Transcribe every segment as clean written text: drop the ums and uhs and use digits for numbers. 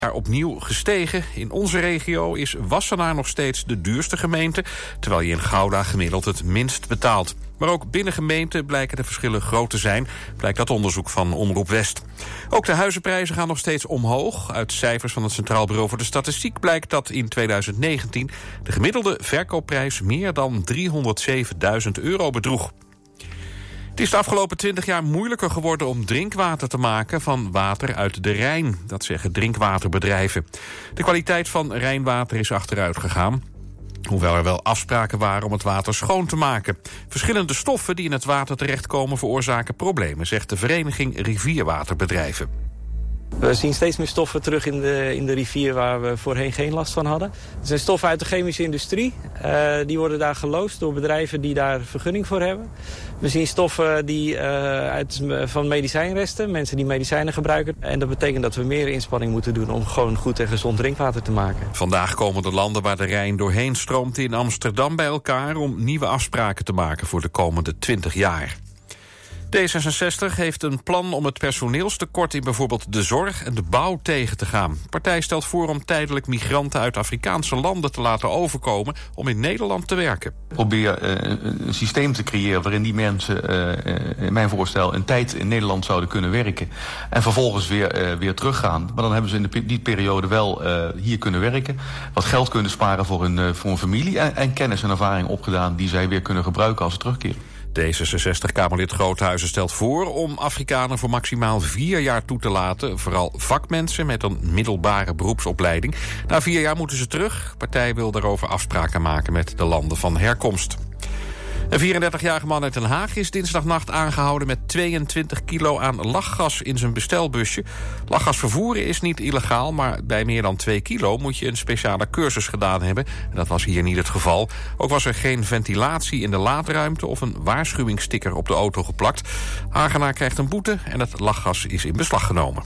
opnieuw gestegen. In onze regio is Wassenaar nog steeds de duurste gemeente, terwijl je in Gouda gemiddeld het minst betaalt. Maar ook binnen gemeenten blijken de verschillen groot te zijn, blijkt uit onderzoek van Omroep West. Ook de huizenprijzen gaan nog steeds omhoog. Uit cijfers van het Centraal Bureau voor de Statistiek blijkt dat in 2019 de gemiddelde verkoopprijs meer dan €307.000 bedroeg. Het is de afgelopen 20 jaar moeilijker geworden om drinkwater te maken van water uit de Rijn. Dat zeggen drinkwaterbedrijven. De kwaliteit van Rijnwater is achteruit gegaan, hoewel er wel afspraken waren om het water schoon te maken. Verschillende stoffen die in het water terechtkomen veroorzaken problemen, zegt de vereniging Rivierwaterbedrijven. We zien steeds meer stoffen terug in de rivier waar we voorheen geen last van hadden. Het zijn stoffen uit de chemische industrie. Die worden daar geloosd door bedrijven die daar vergunning voor hebben. We zien stoffen van medicijnresten, mensen die medicijnen gebruiken. En dat betekent dat we meer inspanning moeten doen om gewoon goed en gezond drinkwater te maken. Vandaag komen de landen waar de Rijn doorheen stroomt in Amsterdam bij elkaar om nieuwe afspraken te maken voor de komende 20 jaar. D66 heeft een plan om het personeelstekort in bijvoorbeeld de zorg en de bouw tegen te gaan. De partij stelt voor om tijdelijk migranten uit Afrikaanse landen te laten overkomen om in Nederland te werken. Probeer een systeem te creëren waarin die mensen, in mijn voorstel, een tijd in Nederland zouden kunnen werken en vervolgens weer teruggaan. Maar dan hebben ze in die periode wel hier kunnen werken, wat geld kunnen sparen voor een familie en kennis en ervaring opgedaan die zij weer kunnen gebruiken als ze terugkeren. D66-Kamerlid Groothuizen stelt voor om Afrikanen voor maximaal 4 jaar toe te laten. Vooral vakmensen met een middelbare beroepsopleiding. Na 4 jaar moeten ze terug. De partij wil daarover afspraken maken met de landen van herkomst. Een 34-jarige man uit Den Haag is dinsdagnacht aangehouden met 22 kilo aan lachgas in zijn bestelbusje. Lachgas vervoeren is niet illegaal, maar bij meer dan 2 kilo moet je een speciale cursus gedaan hebben. En dat was hier niet het geval. Ook was er geen ventilatie in de laadruimte of een waarschuwingssticker op de auto geplakt. Hagenaar krijgt een boete en het lachgas is in beslag genomen.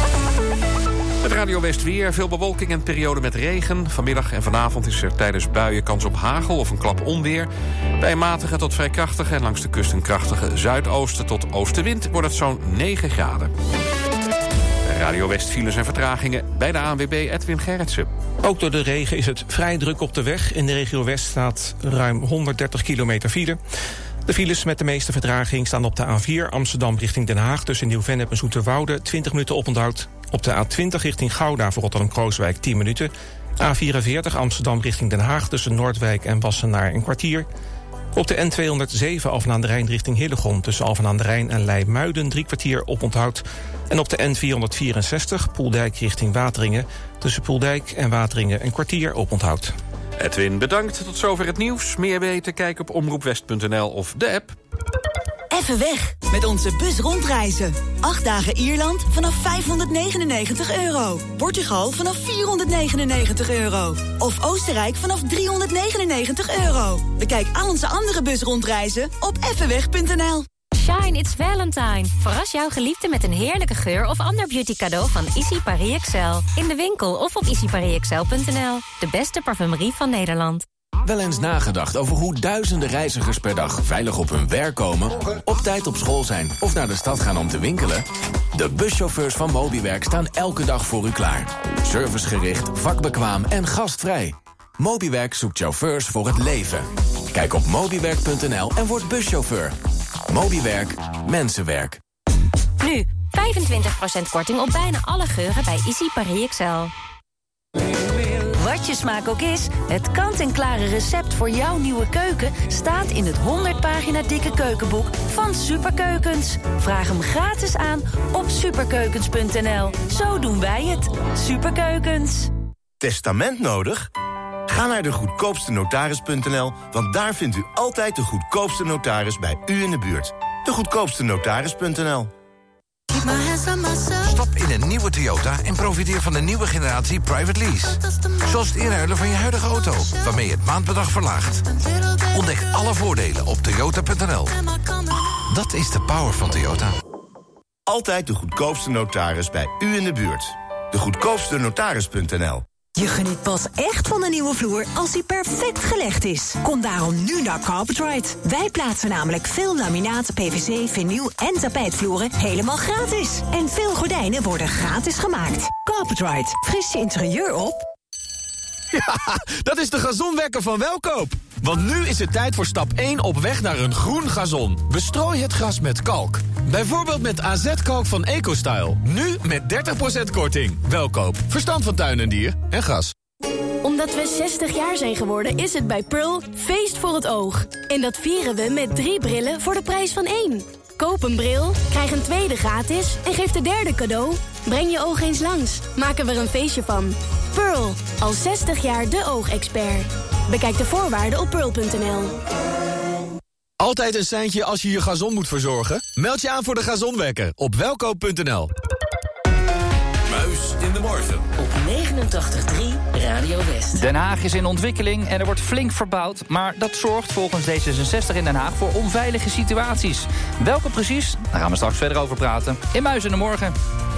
Het Radio West weer, veel bewolking en periode met regen. Vanmiddag en vanavond is er tijdens buien kans op hagel of een klap onweer. Bij een matige tot vrij krachtige en langs de kust een krachtige zuidoosten tot oostenwind wordt het zo'n 9 graden. Radio West files en vertragingen bij de ANWB Edwin Gerritsen. Ook door de regen is het vrij druk op de weg. In de regio West staat ruim 130 kilometer file. De files met de meeste vertraging staan op de A4 Amsterdam richting Den Haag tussen Nieuw-Vennep en Zoeterwoude 20 minuten oponthoud. Op de A20 richting Gouda voor Rotterdam-Krooswijk 10 minuten. A44 Amsterdam richting Den Haag tussen Noordwijk en Wassenaar een kwartier. Op de N207 Alphen aan de Rijn richting Hillegom tussen Alphen aan de Rijn en Leimuiden 3 kwartier oponthoud. En op de N464 Poeldijk richting Wateringen tussen Poeldijk en Wateringen een kwartier oponthoud. Edwin, bedankt. Tot zover het nieuws. Meer weten, kijk op omroepwest.nl of de app. Even weg met onze bus rondreizen. 8 dagen Ierland vanaf €599. Portugal vanaf €499. Of Oostenrijk vanaf €399. Bekijk al onze andere bus rondreizen op effenweg.nl. Shine, it's Valentine. Verras jouw geliefde met een heerlijke geur of ander beauty cadeau van Issy Paris Excel. In de winkel of op issypariexcel.nl. De beste parfumerie van Nederland. Wel eens nagedacht over hoe duizenden reizigers per dag veilig op hun werk komen, op tijd op school zijn of naar de stad gaan om te winkelen? De buschauffeurs van Mobiwerk staan elke dag voor u klaar. Servicegericht, vakbekwaam en gastvrij. Mobiwerk zoekt chauffeurs voor het leven. Kijk op mobiwerk.nl en word buschauffeur. Mobiwerk, mensenwerk. Nu, 25% korting op bijna alle geuren bij Issy Paris Excel. Wat je smaak ook is, het kant-en-klare recept voor jouw nieuwe keuken staat in het 100 pagina dikke keukenboek van Superkeukens. Vraag hem gratis aan op superkeukens.nl. Zo doen wij het. Superkeukens. Testament nodig? Ga naar de goedkoopstenotaris.nl, want daar vindt u altijd de goedkoopste notaris bij u in de buurt. De goedkoopstenotaris.nl. Stap in een nieuwe Toyota en profiteer van de nieuwe generatie private lease. Zoals het inruilen van je huidige auto, waarmee je het maandbedrag verlaagt. Ontdek alle voordelen op toyota.nl. Dat is de power van Toyota. Altijd de goedkoopste notaris bij u in de buurt. De goedkoopstenotaris.nl. Je geniet pas echt van een nieuwe vloer als die perfect gelegd is. Kom daarom nu naar Carpetride. Wij plaatsen namelijk veel laminaat, PVC, vinyl en tapijtvloeren helemaal gratis. En veel gordijnen worden gratis gemaakt. Carpetride, fris je interieur op. Ja, dat is de gazonwekker van Welkoop. Want nu is het tijd voor stap 1 op weg naar een groen gazon. Bestrooi het gras met kalk. Bijvoorbeeld met AZ-kalk van EcoStyle. Nu met 30% korting. Welkoop. Verstand van tuin en dier en gas. Omdat we 60 jaar zijn geworden is het bij Pearl feest voor het oog. En dat vieren we met 3 brillen voor de prijs van 1. Koop een bril, krijg een tweede gratis en geef de derde cadeau. Breng je oog eens langs. Maken we er een feestje van. Pearl, al 60 jaar de oogexpert. Bekijk de voorwaarden op pearl.nl. Altijd een seintje als je je gazon moet verzorgen? Meld je aan voor de gazonwekker op welkoop.nl. Muis in de morgen. Op 89.3 Radio West. Den Haag is in ontwikkeling en er wordt flink verbouwd. Maar dat zorgt volgens D66 in Den Haag voor onveilige situaties. Welke precies? Daar gaan we straks verder over praten. In Muis in de morgen.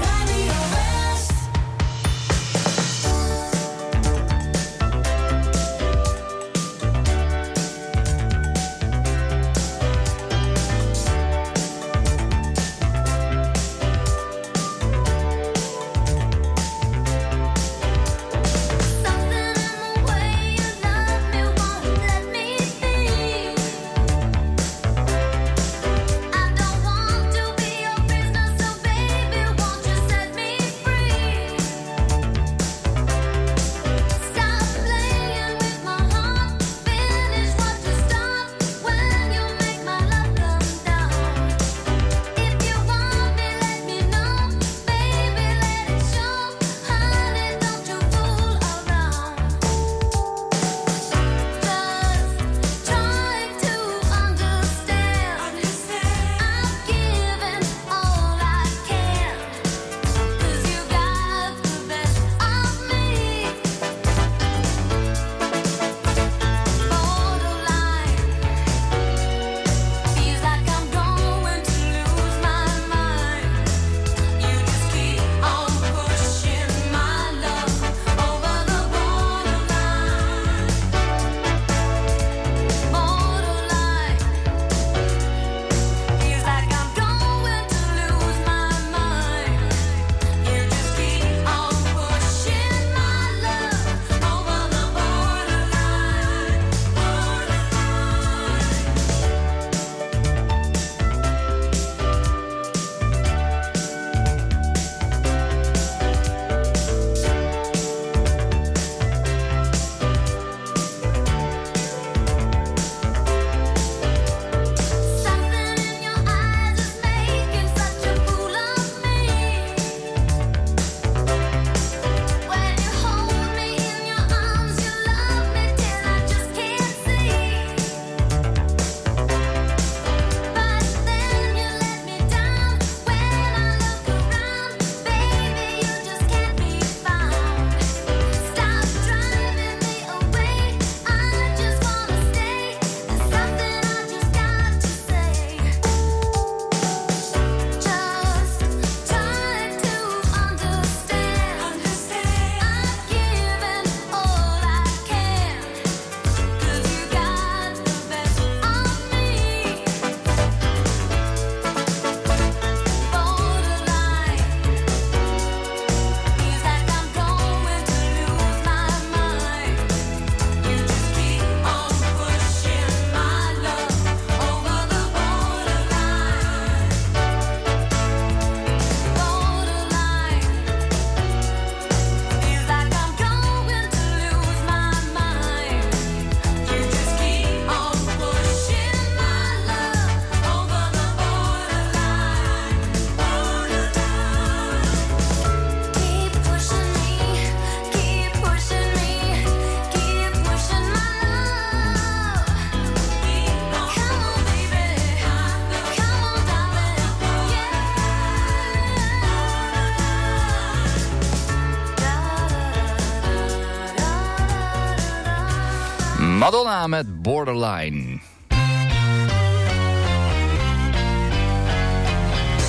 Madonna met Borderline.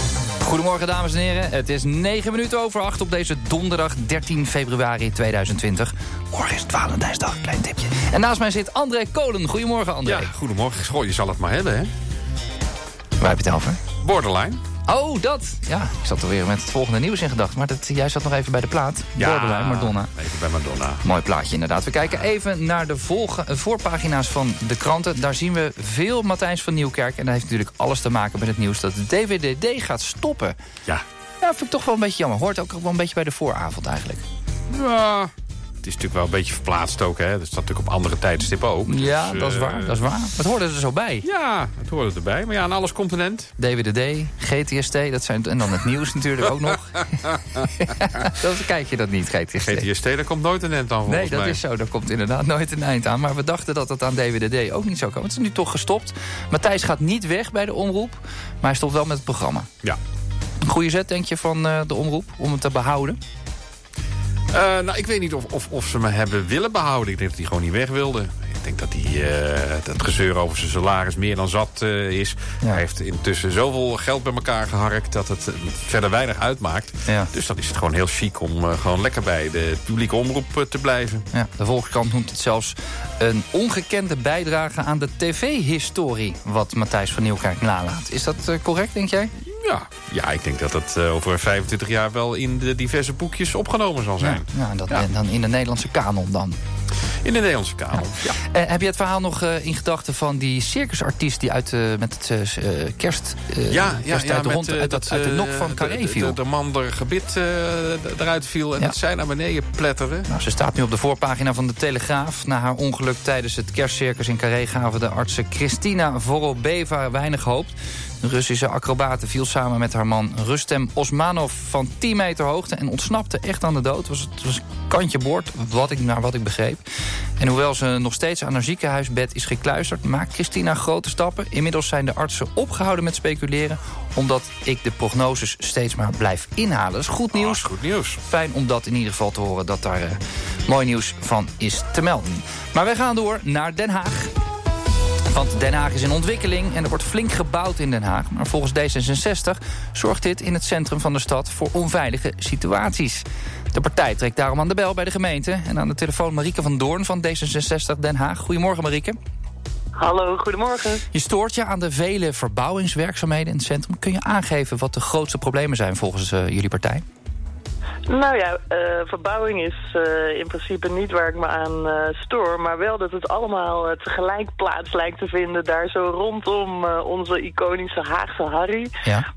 Goedemorgen dames en heren, het is 8:09 op deze donderdag 13 februari 2020. Morgen is het Valentijnsdag, klein tipje. En naast mij zit André Kolen. Goedemorgen André. Ja, goedemorgen. Goh, je zal het maar hebben, hè? Waar heb je het over? Borderline. Oh, dat. Ja, ik zat alweer met het volgende nieuws in gedachten. Maar jij zat nog even bij de plaat. Ja, Borderline, Madonna. Even bij Madonna. Mooi plaatje inderdaad. We kijken even naar de voorpagina's van de kranten. Daar zien we veel Matthijs van Nieuwkerk. En dat heeft natuurlijk alles te maken met het nieuws dat de DWDD gaat stoppen. Ja. Ja, vind ik toch wel een beetje jammer. Hoort ook wel een beetje bij de vooravond eigenlijk. Ja, het is natuurlijk wel een beetje verplaatst ook, hè. Dat staat natuurlijk op andere tijdstippen ook. Ja, dus, dat is waar. Dat is waar. Het hoorde er zo bij. Ja, het hoorde erbij. Maar ja, aan alles komt een end. DWDD, GTST, dat zijn, en dan het nieuws natuurlijk ook nog. Dan kijk je dat niet, GTST. GTST, daar komt nooit een end aan volgens mij. Nee, dat is zo. Daar komt inderdaad nooit een eind aan. Maar we dachten dat het aan DWDD ook niet zou komen. Het is nu toch gestopt. Matthijs gaat niet weg bij de omroep. Maar hij stopt wel met het programma. Ja. Een goede zet, denk je, van de omroep om het te behouden? Nou, ik weet niet of ze me hebben willen behouden. Ik denk dat hij gewoon niet weg wilde. Ik denk dat dat gezeur over zijn salaris meer dan zat is. Ja. Hij heeft intussen zoveel geld bij elkaar geharkt dat het verder weinig uitmaakt. Ja. Dus dan is het gewoon heel chic om gewoon lekker bij de publieke omroep te blijven. Ja, de Volkskrant noemt het zelfs een ongekende bijdrage aan de tv-historie wat Matthijs van Nieuwkerk nalaat. Is dat correct, denk jij? Ja, ik denk dat het over 25 jaar wel in de diverse boekjes opgenomen zal zijn. Ja, dan in de Nederlandse kanon dan. In de Nederlandse kanon, ja. Heb je het verhaal nog in gedachten van die circusartiest die uit met het kerst uit de nok van Carré viel? De man der gebit eruit viel en dat zij naar beneden pletterde. Nou, ze staat nu op de voorpagina van de Telegraaf. Na haar ongeluk tijdens het kerstcircus in Carré gaven de artsen Christina Vorobeva weinig hoop. De Russische acrobate viel samen met haar man Rustem Osmanov van 10 meter hoogte en ontsnapte echt aan de dood. Het was kantje boord, naar wat ik begreep. En hoewel ze nog steeds aan haar ziekenhuisbed is gekluisterd, maakt Christina grote stappen. Inmiddels zijn de artsen opgehouden met speculeren, omdat ik de prognoses steeds maar blijf inhalen. Dat is goed nieuws. Goed nieuws. Fijn om dat in ieder geval te horen, dat daar mooi nieuws van is te melden. Maar wij gaan door naar Den Haag. Want Den Haag is in ontwikkeling en er wordt flink gebouwd in Den Haag. Maar volgens D66 zorgt dit in het centrum van de stad voor onveilige situaties. De partij trekt daarom aan de bel bij de gemeente. En aan de telefoon Marieke van Doorn van D66 Den Haag. Goedemorgen Marieke. Hallo, goedemorgen. Je stoort je aan de vele verbouwingswerkzaamheden in het centrum. Kun je aangeven wat de grootste problemen zijn volgens jullie partij? Nou ja, verbouwing is in principe niet waar ik me aan stoor. Maar wel dat het allemaal tegelijk plaats lijkt te vinden. Daar zo rondom onze iconische Haagse Harry. Ja.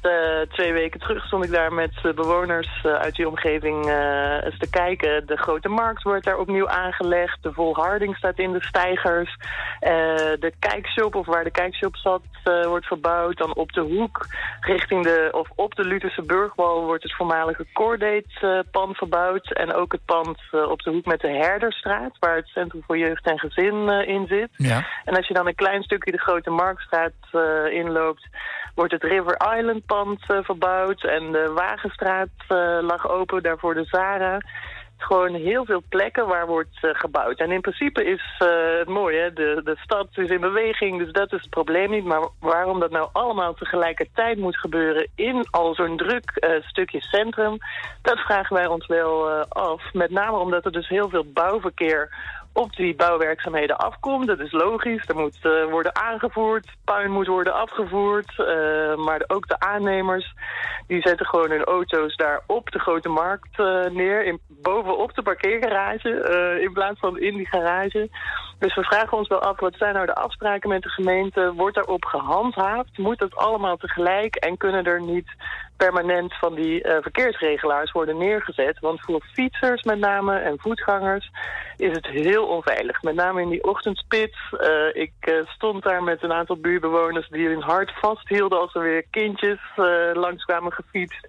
2 weken terug stond ik daar met bewoners uit die omgeving eens te kijken. De Grote Markt wordt daar opnieuw aangelegd. De Volharding staat in de steigers. De kijkshop, of waar de kijkshop zat, wordt verbouwd. Dan op de hoek richting op de Lutherse Burgwal wordt het voormalige Cordate-pand verbouwd. En ook het pand op de hoek met de Herderstraat, waar het Centrum voor Jeugd en Gezin in zit. Ja. En als je dan een klein stukje de Grote Marktstraat inloopt, wordt het River Island pand verbouwd. En de Wagenstraat lag open, daarvoor de Zara. Gewoon heel veel plekken waar wordt gebouwd. En in principe is het mooi, hè? De stad is in beweging, dus dat is het probleem niet. Maar waarom dat nou allemaal tegelijkertijd moet gebeuren in al zo'n druk stukje centrum, dat vragen wij ons wel af. Met name omdat er dus heel veel bouwverkeer op die bouwwerkzaamheden afkomt. Dat is logisch, er moet worden aangevoerd, puin moet worden afgevoerd, maar ook de aannemers, die zetten gewoon hun auto's daar op de Grote Markt neer, bovenop de parkeergarage, in plaats van in die garage. Dus we vragen ons wel af, wat zijn nou de afspraken met de gemeente? Wordt daarop gehandhaafd? Moet dat allemaal tegelijk? En kunnen er niet permanent van die verkeersregelaars worden neergezet? Want voor fietsers met name en voetgangers is het heel onveilig. Met name in die ochtendspits. Ik stond daar met een aantal buurtbewoners die hun hart vasthielden als er weer kindjes langskwamen gefietst.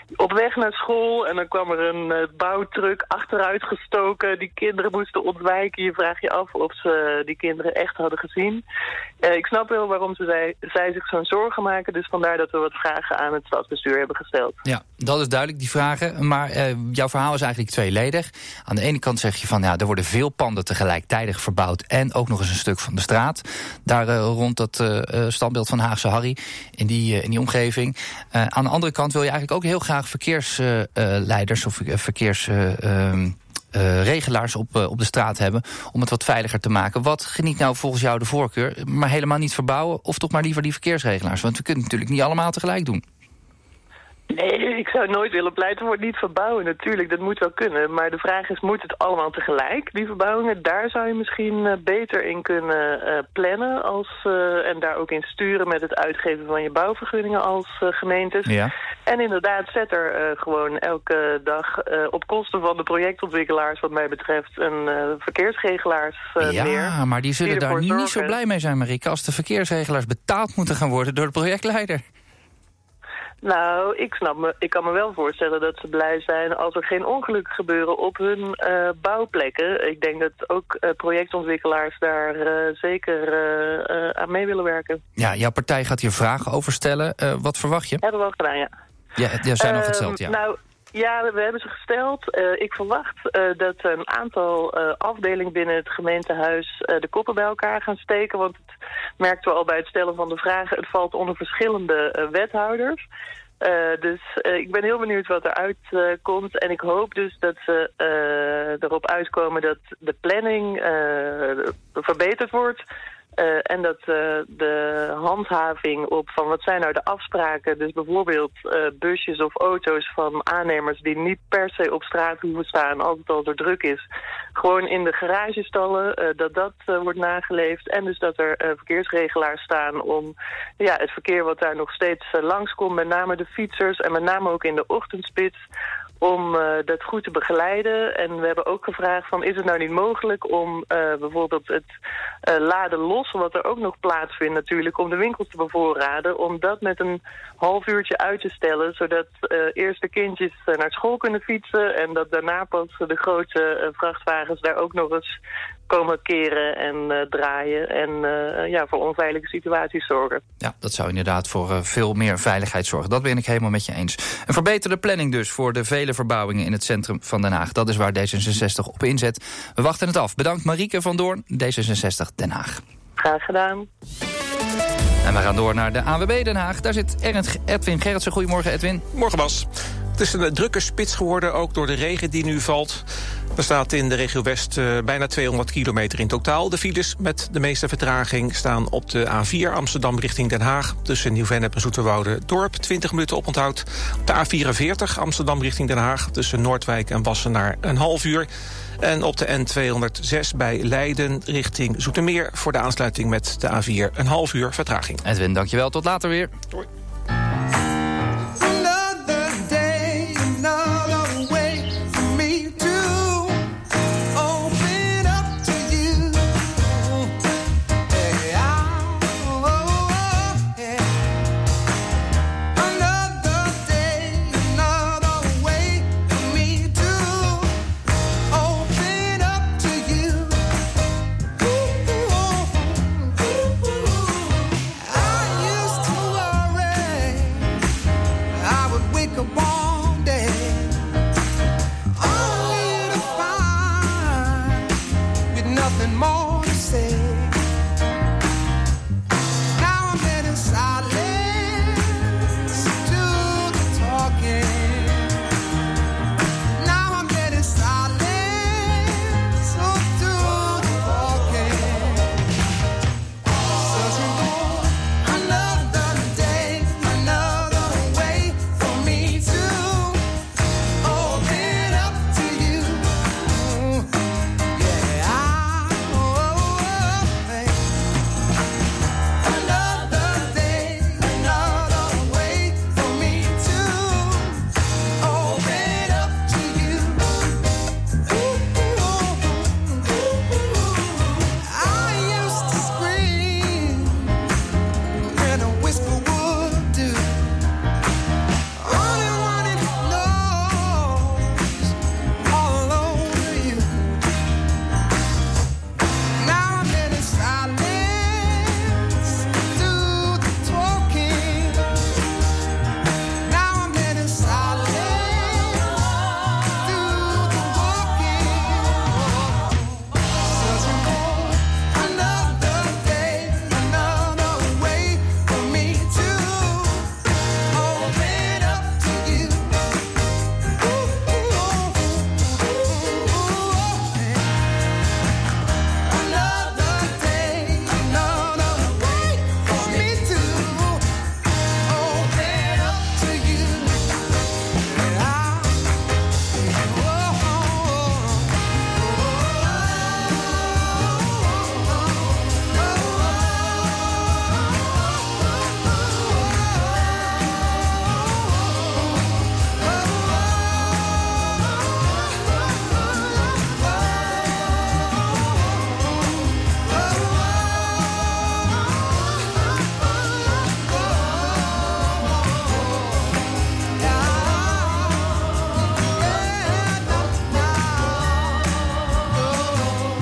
op weg naar school en dan kwam er een bouwtruck achteruit gestoken. Die kinderen moesten ontwijken. Je vraagt je af of ze die kinderen echt hadden gezien. Ik snap wel waarom zij zich zo'n zorgen maken. Dus vandaar dat we wat vragen aan het stadsbestuur hebben gesteld. Ja, dat is duidelijk, die vragen. Maar jouw verhaal is eigenlijk tweeledig. Aan de ene kant zeg je van, er worden veel panden tegelijkertijd verbouwd en ook nog eens een stuk van de straat. Daar rond dat standbeeld van Haagse Harry in die omgeving. Aan de andere kant wil je eigenlijk ook heel graag verkeersleiders of regelaars op de straat hebben om het wat veiliger te maken. Wat geniet nou volgens jou de voorkeur? Maar helemaal niet verbouwen of toch maar liever die verkeersregelaars? Want we kunnen het natuurlijk niet allemaal tegelijk doen. Nee, ik zou nooit willen pleiten voor het niet verbouwen. Natuurlijk, dat moet wel kunnen. Maar de vraag is, moet het allemaal tegelijk, die verbouwingen? Daar zou je misschien beter in kunnen plannen en daar ook in sturen met het uitgeven van je bouwvergunningen als gemeentes. Ja. En inderdaad, zet er gewoon elke dag op kosten van de projectontwikkelaars, wat mij betreft, een verkeersregelaars neer. Ja, maar die zullen daar niet zo blij mee zijn, Marieke, als de verkeersregelaars betaald moeten gaan worden door de projectleider. Nou, ik kan me wel voorstellen dat ze blij zijn als er geen ongelukken gebeuren op hun bouwplekken. Ik denk dat ook projectontwikkelaars daar zeker aan mee willen werken. Ja, jouw partij gaat hier vragen over stellen. Wat verwacht je? Hebben we al gedaan, ja. Ja, zijn al gesteld, ja. Nou, ja, we hebben ze gesteld. Ik verwacht dat een aantal afdelingen binnen het gemeentehuis de koppen bij elkaar gaan steken. Want het merkten we al bij het stellen van de vragen. Het valt onder verschillende wethouders. Dus ik ben heel benieuwd wat eruit komt. En ik hoop dus dat ze erop uitkomen dat de planning verbeterd wordt. En dat de handhaving op van wat zijn nou de afspraken, dus bijvoorbeeld busjes of auto's van aannemers die niet per se op straat hoeven staan als het al zo druk is, gewoon in de garagestallen, dat wordt nageleefd. En dus dat er verkeersregelaars staan om het verkeer wat daar nog steeds langskomt, met name de fietsers en met name ook in de ochtendspits, om dat goed te begeleiden. En we hebben ook gevraagd van, is het nou niet mogelijk om bijvoorbeeld het laden los, wat er ook nog plaatsvindt natuurlijk, om de winkels te bevoorraden, om dat met een half uurtje uit te stellen, zodat eerst de kindjes naar school kunnen fietsen en dat daarna pas de grote vrachtwagens daar ook nog eens komen keren en draaien en voor onveilige situaties zorgen. Ja, dat zou inderdaad voor veel meer veiligheid zorgen. Dat ben ik helemaal met je eens. Een verbeterde planning dus voor de vele verbouwingen in het centrum van Den Haag. Dat is waar D66 op inzet. We wachten het af. Bedankt Marieke van Doorn, D66 Den Haag. Graag gedaan. En we gaan door naar de ANWB Den Haag. Daar zit Edwin Gerritsen. Goedemorgen, Edwin. Morgen, Bas. Het is een drukke spits geworden, ook door de regen die nu valt. Er staat in de regio West bijna 200 kilometer in totaal. De files met de meeste vertraging staan op de A4 Amsterdam richting Den Haag. Tussen Nieuw-Vennep en Zoeterwoude-Dorp, 20 minuten oponthoud. Op de A44 Amsterdam richting Den Haag. Tussen Noordwijk en Wassenaar een half uur. En op de N206 bij Leiden richting Zoetermeer voor de aansluiting met de A4 een half uur vertraging. Edwin, dankjewel. Tot later weer. Doei.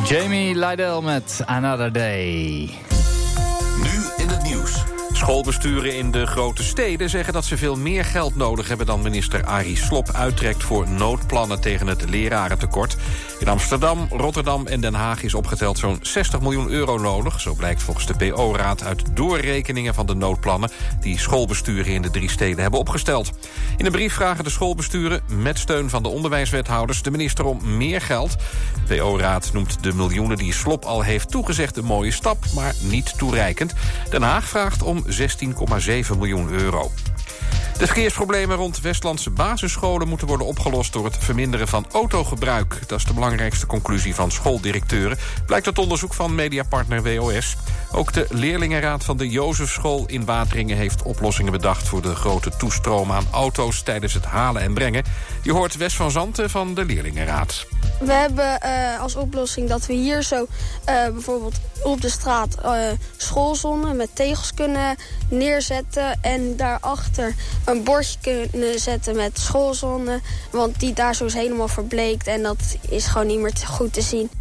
Jamie Lydell met Another Day. Nu in het nieuws. Schoolbesturen in de grote steden zeggen dat ze veel meer geld nodig hebben dan minister Arie Slob uittrekt voor noodplannen tegen het lerarentekort. In Amsterdam, Rotterdam en Den Haag is opgeteld zo'n 60 miljoen euro nodig. Zo blijkt volgens de PO-raad uit doorrekeningen van de noodplannen die schoolbesturen in de 3 steden hebben opgesteld. In een brief vragen de schoolbesturen met steun van de onderwijswethouders de minister om meer geld. De PO-raad noemt de miljoenen die Slob al heeft toegezegd een mooie stap, maar niet toereikend. Den Haag vraagt om 16,7 miljoen euro. De verkeersproblemen rond Westlandse basisscholen moeten worden opgelost door het verminderen van autogebruik. Dat is de belangrijkste conclusie van schooldirecteuren, blijkt uit onderzoek van mediapartner WOS. Ook de leerlingenraad van de Jozefschool in Wateringen heeft oplossingen bedacht voor de grote toestroom aan auto's tijdens het halen en brengen. Je hoort Wes van Zanten van de leerlingenraad. We hebben als oplossing dat we hier zo bijvoorbeeld op de straat schoolzonnen met tegels kunnen neerzetten. En daarachter een bordje kunnen zetten met schoolzone. Want die daar zo is helemaal verbleekt en dat is gewoon niet meer goed te zien.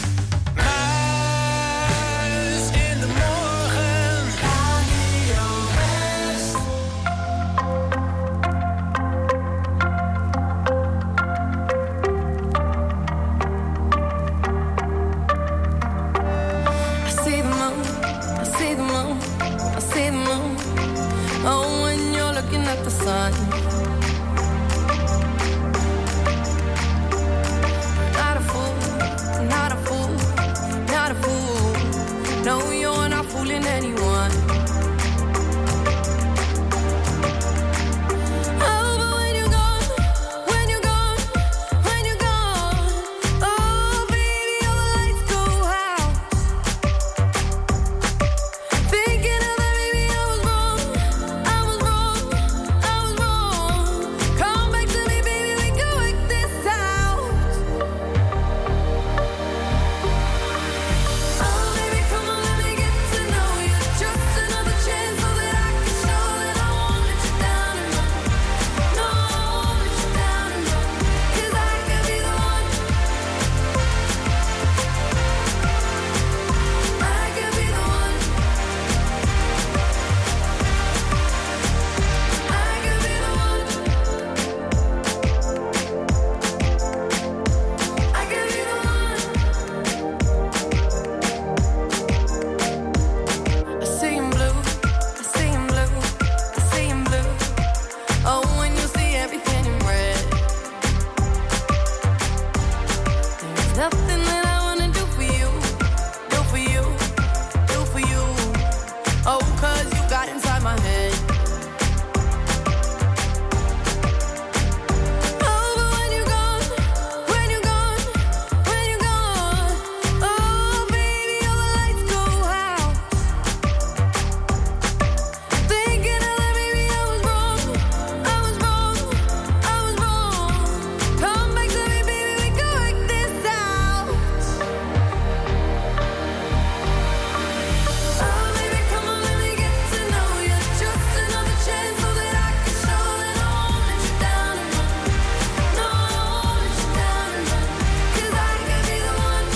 Oh, when you're looking at the sun. Not a fool, not a fool, not a fool. No, you're not fooling anyone. Oh, but when you're gone, when you're gone, when you're gone. Oh, baby, all the lights go out. Thinking of that, baby, I was wrong. Come back to me, baby, we can work this out. Oh, baby, come on, let me get to know you. Just another chance so that I can show that I won't let you down and run. No, I won't let you down and run. 'Cause I can be the one. I can be the one. I can be the one. I can be the one. I see him blue, I see him blue, I see him blue. Oh, when you see everything in red. There's nothing that I wanna do for you, do for you, do for you. Oh, 'cause you got inside my head. Oh, but when you're gone, when you're gone, when you're gone. Oh, baby, all the lights go out. Thinking of that, baby, I was wrong. I was wrong, I was wrong. Come back to me, baby, we can work this out. Oh, baby, come on, let me get to know you. Just another chance so that I can show that I won't let you down and run. No, I won't let you down and run. 'Cause I can be the one.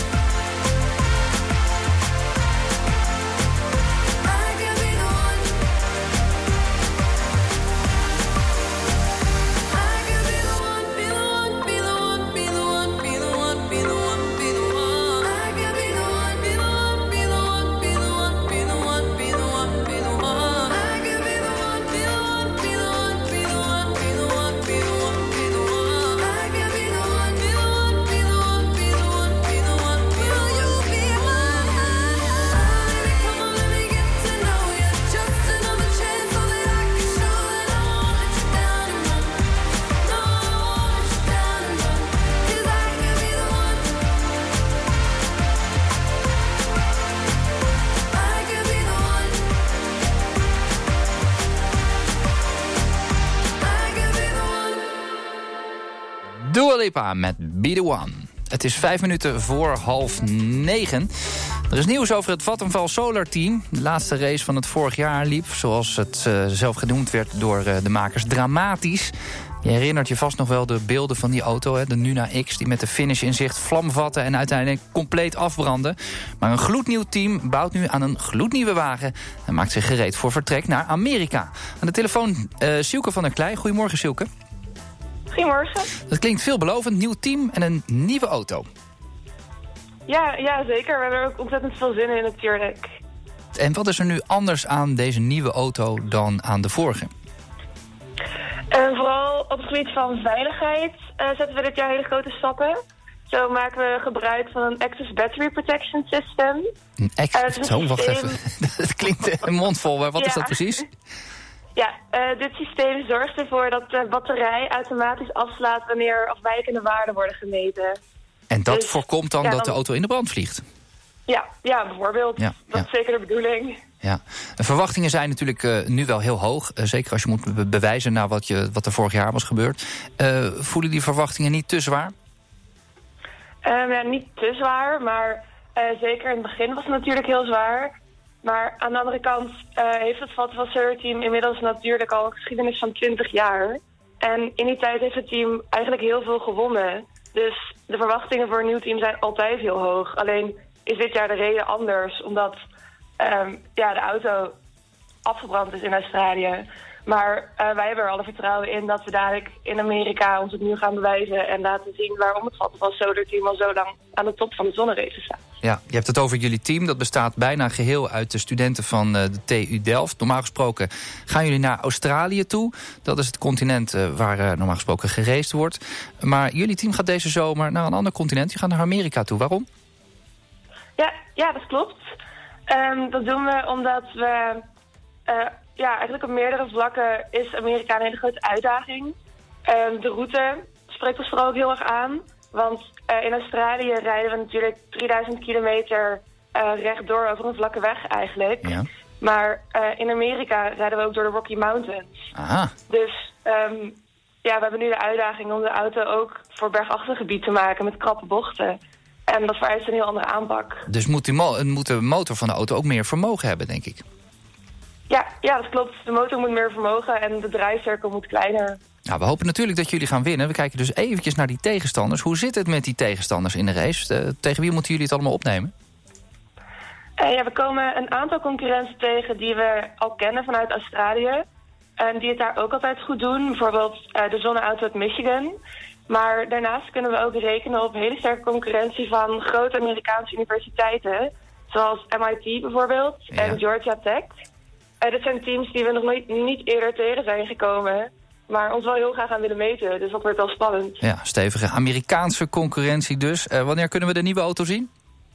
I can be the one. I can be the one, be the one, be the one, be the one, be the one, be the one, be the one. I can be the one, be the one, be the one, be the one, be the one, be the one, be the one. I can be the one, be the one, be the one, be the one, be the one, be the one, be the one. I can be the one, be the one, be the one, be the one, be the one. Will you be mine? Baby, come on, let me get to know you. Just another chance so that I can show that I won't let you down and run. No, I won't let you down and run. 'Cause I can be the one. I can be the one. I can be the one. Dua Lipa met Be The One. Het is 5 minuten voor 8:30. Er is nieuws over het Vattenfall Solar Team. De laatste race van het vorig jaar liep, zoals het zelf genoemd werd door de makers, dramatisch. Je herinnert je vast nog wel de beelden van die auto, hè, de Nuna X... die met de finish in zicht vlam vatte en uiteindelijk compleet afbrandde. Maar een gloednieuw team bouwt nu aan een gloednieuwe wagen... en maakt zich gereed voor vertrek naar Amerika. Aan de telefoon Silke van der Klei. Goedemorgen, Silke. Goedemorgen. Dat klinkt veelbelovend, nieuw team en een nieuwe auto. Ja, zeker. We hebben er ook ontzettend veel zin in natuurlijk. En wat is er nu anders aan deze nieuwe auto dan aan de vorige? Vooral op het gebied van veiligheid zetten we dit jaar hele grote stappen. Zo maken we gebruik van een Active Battery Protection System. Wacht even. Dat klinkt een mond vol, maar wat is dat precies? Ja, dit systeem zorgt ervoor dat de batterij automatisch afslaat wanneer afwijkende waarden worden gemeten. En dat voorkomt dan dat de auto in de brand vliegt? Ja, bijvoorbeeld. Dat is zeker de bedoeling. Ja. De verwachtingen zijn natuurlijk nu wel heel hoog. Zeker als je moet bewijzen naar wat er vorig jaar was gebeurd. Voelen die verwachtingen niet te zwaar? Niet te zwaar, maar zeker in het begin was het natuurlijk heel zwaar. Maar aan de andere kant heeft het Vattenfall Solar Team inmiddels natuurlijk al een geschiedenis van 20 jaar. En in die tijd heeft het team eigenlijk heel veel gewonnen. Dus de verwachtingen voor een nieuw team zijn altijd heel hoog. Alleen is dit jaar de reden anders, omdat de auto afgebrand is in Australië. Maar wij hebben er alle vertrouwen in dat we dadelijk in Amerika ons opnieuw gaan bewijzen en laten zien waarom het Vattenfall Solar Team al zo lang aan de top van de zonnerace staat. Ja, je hebt het over jullie team. Dat bestaat bijna geheel uit de studenten van de TU Delft. Normaal gesproken gaan jullie naar Australië toe. Dat is het continent waar normaal gesproken geraced wordt. Maar jullie team gaat deze zomer naar een ander continent. Je gaat naar Amerika toe. Waarom? Ja, dat klopt. Dat doen we omdat we... eigenlijk op meerdere vlakken is Amerika een hele grote uitdaging. De route spreekt ons vooral ook heel erg aan. Want in Australië rijden we natuurlijk 3000 kilometer rechtdoor over een vlakke weg eigenlijk. Ja. Maar in Amerika rijden we ook door de Rocky Mountains. Aha. Dus we hebben nu de uitdaging om de auto ook voor bergachtig gebied te maken met krappe bochten. En dat vereist een heel andere aanpak. Dus moet de motor van de auto ook meer vermogen hebben, denk ik? Ja, dat klopt. De motor moet meer vermogen en de draaicirkel moet kleiner. Nou, we hopen natuurlijk dat jullie gaan winnen. We kijken dus eventjes naar die tegenstanders. Hoe zit het met die tegenstanders in de race? Tegen wie moeten jullie het allemaal opnemen? We komen een aantal concurrenten tegen die we al kennen vanuit Australië. En die het daar ook altijd goed doen. Bijvoorbeeld de zonneauto uit Michigan. Maar daarnaast kunnen we ook rekenen op hele sterke concurrentie van grote Amerikaanse universiteiten. Zoals MIT bijvoorbeeld en Georgia Tech. Dit zijn teams die we nog niet eerder tegen zijn gekomen, maar ons wel heel graag aan willen meten. Dus dat wordt wel spannend. Ja, stevige Amerikaanse concurrentie dus. Wanneer kunnen we de nieuwe auto zien?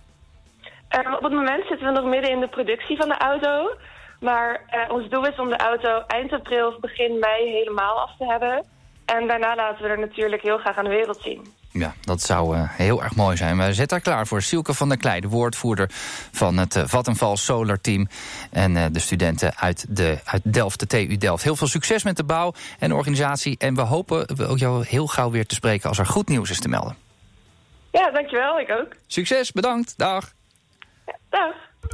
Op het moment zitten we nog midden in de productie van de auto. Maar ons doel is om de auto eind april of begin mei helemaal af te hebben. En daarna laten we er natuurlijk heel graag aan de wereld zien. Ja, dat zou heel erg mooi zijn. We zetten daar klaar voor. Silke van der Klei, de woordvoerder van het Vattenfall Solar Team. En de studenten uit Delft, de TU Delft. Heel veel succes met de bouw en de organisatie. En we hopen jou heel gauw weer te spreken als er goed nieuws is te melden. Ja, dankjewel. Ik ook. Succes, bedankt. Dag. Ja, dag.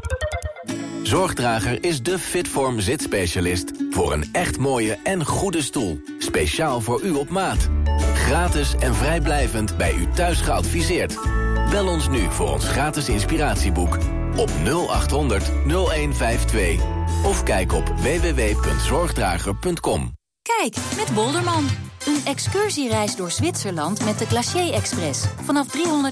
Zorgdrager is de Fitform zitspecialist voor een echt mooie en goede stoel. Speciaal voor u op maat. Gratis en vrijblijvend bij u thuis geadviseerd. Bel ons nu voor ons gratis inspiratieboek op 0800 0152 of kijk op www.zorgdrager.com. Kijk, met Bolderman. Een excursiereis door Zwitserland met de Glacier Express. Vanaf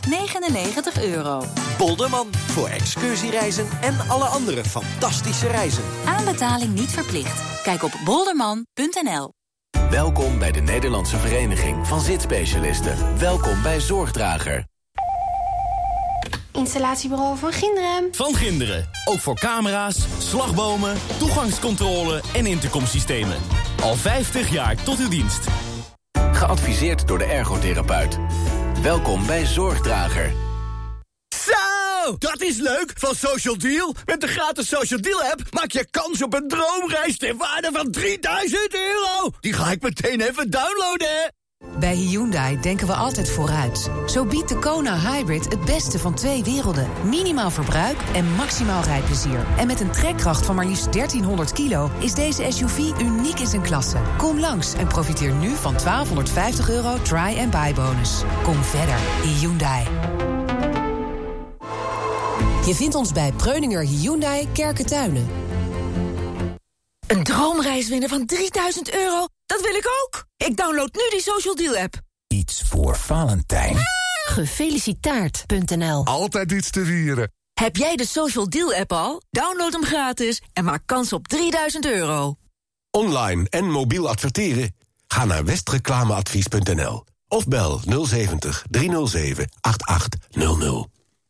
€399. Bolderman, voor excursiereizen en alle andere fantastische reizen. Aanbetaling niet verplicht. Kijk op bolderman.nl. Welkom bij de Nederlandse Vereniging van Zitspecialisten. Welkom bij Zorgdrager. Installatiebureau Van Ginderen. Van Ginderen. Ook voor camera's, slagbomen, toegangscontrole en intercomsystemen. Al 50 jaar tot uw dienst. Geadviseerd door de ergotherapeut. Welkom bij Zorgdrager. Zo, dat is leuk van Social Deal. Met de gratis Social Deal app maak je kans op een droomreis ter waarde van €3000. Die ga ik meteen even downloaden. Bij Hyundai denken we altijd vooruit. Zo biedt de Kona Hybrid het beste van 2 werelden. Minimaal verbruik en maximaal rijplezier. En met een trekkracht van maar liefst 1300 kilo... is deze SUV uniek in zijn klasse. Kom langs en profiteer nu van €1250 try-and-buy bonus. Kom verder, Hyundai. Je vindt ons bij Breuninger Hyundai Kerkentuinen. Een droomreis winnen van €3000? Dat wil ik ook! Ik download nu die Social Deal-app. Iets voor Valentijn. Gefeliciteerd.nl. Altijd iets te vieren. Heb jij de Social Deal-app al? Download hem gratis en maak kans op €3000. Online en mobiel adverteren? Ga naar westreclameadvies.nl of bel 070 307 8800.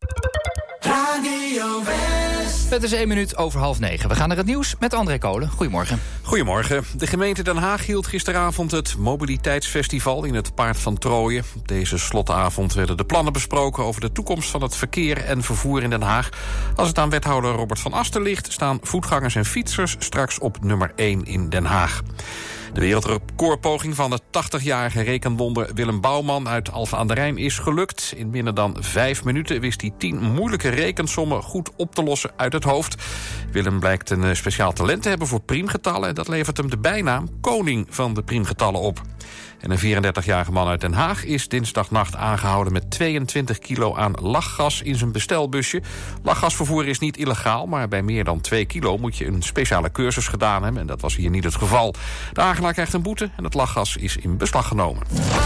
Radio West. Het is 1 minuut over 8:30. We gaan naar het nieuws met André Kolen. Goedemorgen. Goedemorgen. De gemeente Den Haag hield gisteravond het mobiliteitsfestival in het Paard van Troje. Op deze slotavond werden de plannen besproken over de toekomst van het verkeer en vervoer in Den Haag. Als het aan wethouder Robert van Asten ligt, staan voetgangers en fietsers straks op nummer 1 in Den Haag. De wereldrecordpoging van de 80-jarige rekenwonder Willem Bouwman uit Alphen aan den Rijn is gelukt. In minder dan 5 minuten wist hij 10 moeilijke rekensommen goed op te lossen uit het hoofd. Willem blijkt een speciaal talent te hebben voor priemgetallen en dat levert hem de bijnaam koning van de priemgetallen op. En een 34-jarige man uit Den Haag is dinsdagnacht aangehouden met 22 kilo aan lachgas in zijn bestelbusje. Lachgasvervoer is niet illegaal, maar bij meer dan 2 kilo moet je een speciale cursus gedaan hebben. En dat was hier niet het geval. De aanklager krijgt een boete en het lachgas is in beslag genomen.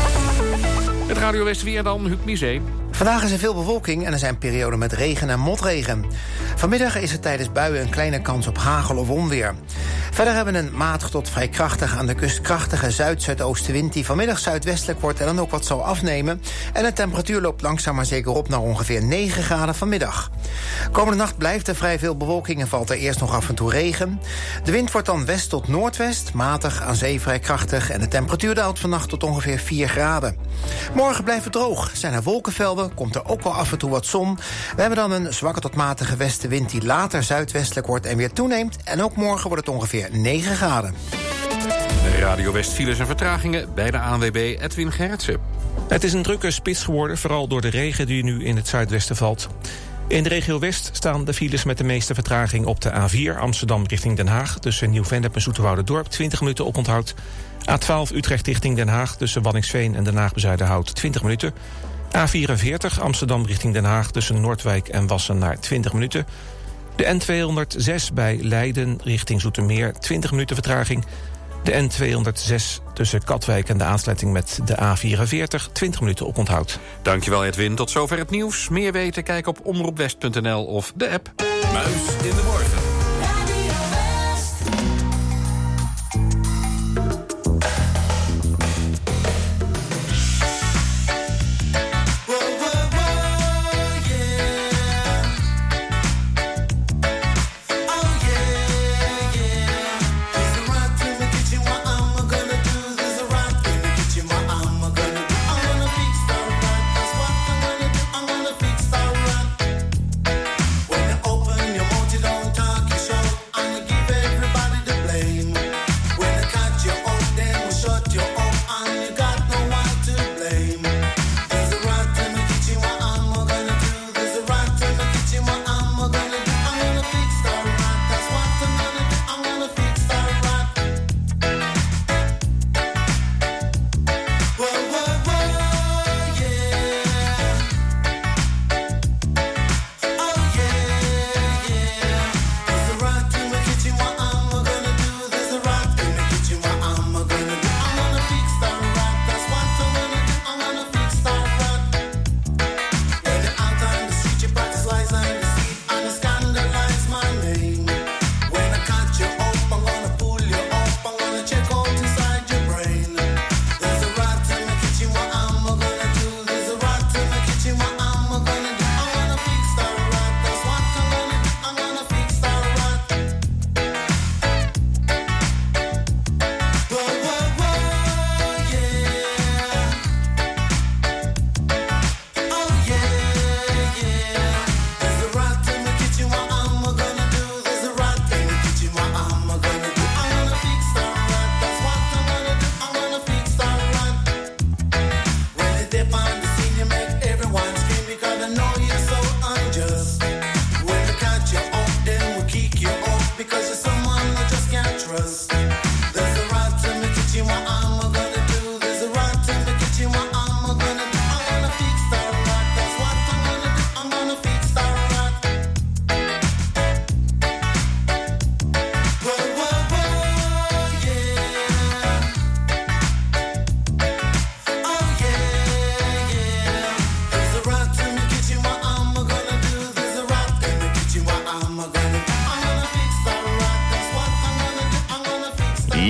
Het Radio West weer dan, Huub Misé. Vandaag is er veel bewolking en er zijn perioden met regen en motregen. Vanmiddag is er tijdens buien een kleine kans op hagel of onweer. Verder hebben we een matig tot vrij krachtig aan de kust krachtige zuid-zuidoostenwind... die vanmiddag zuidwestelijk wordt en dan ook wat zal afnemen. En de temperatuur loopt langzaam maar zeker op naar ongeveer 9 graden vanmiddag. Komende nacht blijft er vrij veel bewolking en valt er eerst nog af en toe regen. De wind wordt dan west tot noordwest, matig aan zee vrij krachtig... en de temperatuur daalt vannacht tot ongeveer 4 graden. Morgen blijft het droog, zijn er wolkenvelden, komt er ook wel af en toe wat zon. We hebben dan een zwakke tot matige westenwind die later zuidwestelijk wordt en weer toeneemt. En ook morgen wordt het ongeveer 9 graden. Radio West files en vertragingen bij de ANWB Edwin Gerritsen. Het is een drukke spits geworden, vooral door de regen die nu in het zuidwesten valt. In de regio West staan de files met de meeste vertraging op de A4... Amsterdam richting Den Haag, tussen Nieuw-Vennep en Zoeterwoude-dorp... 20 minuten oponthoud. A12 Utrecht richting Den Haag, tussen Waddinxveen en Den Haag-Bezuidenhout... 20 minuten. A44 Amsterdam richting Den Haag, tussen Noordwijk en Wassenaar 20 minuten. De N206 bij Leiden richting Zoetermeer, 20 minuten vertraging. De N206 tussen Katwijk en de aansluiting met de A44, 20 minuten oponthoud. Dankjewel Edwin, tot zover het nieuws. Meer weten, kijk op omroepwest.nl of de app. Muis in de morgen. Talk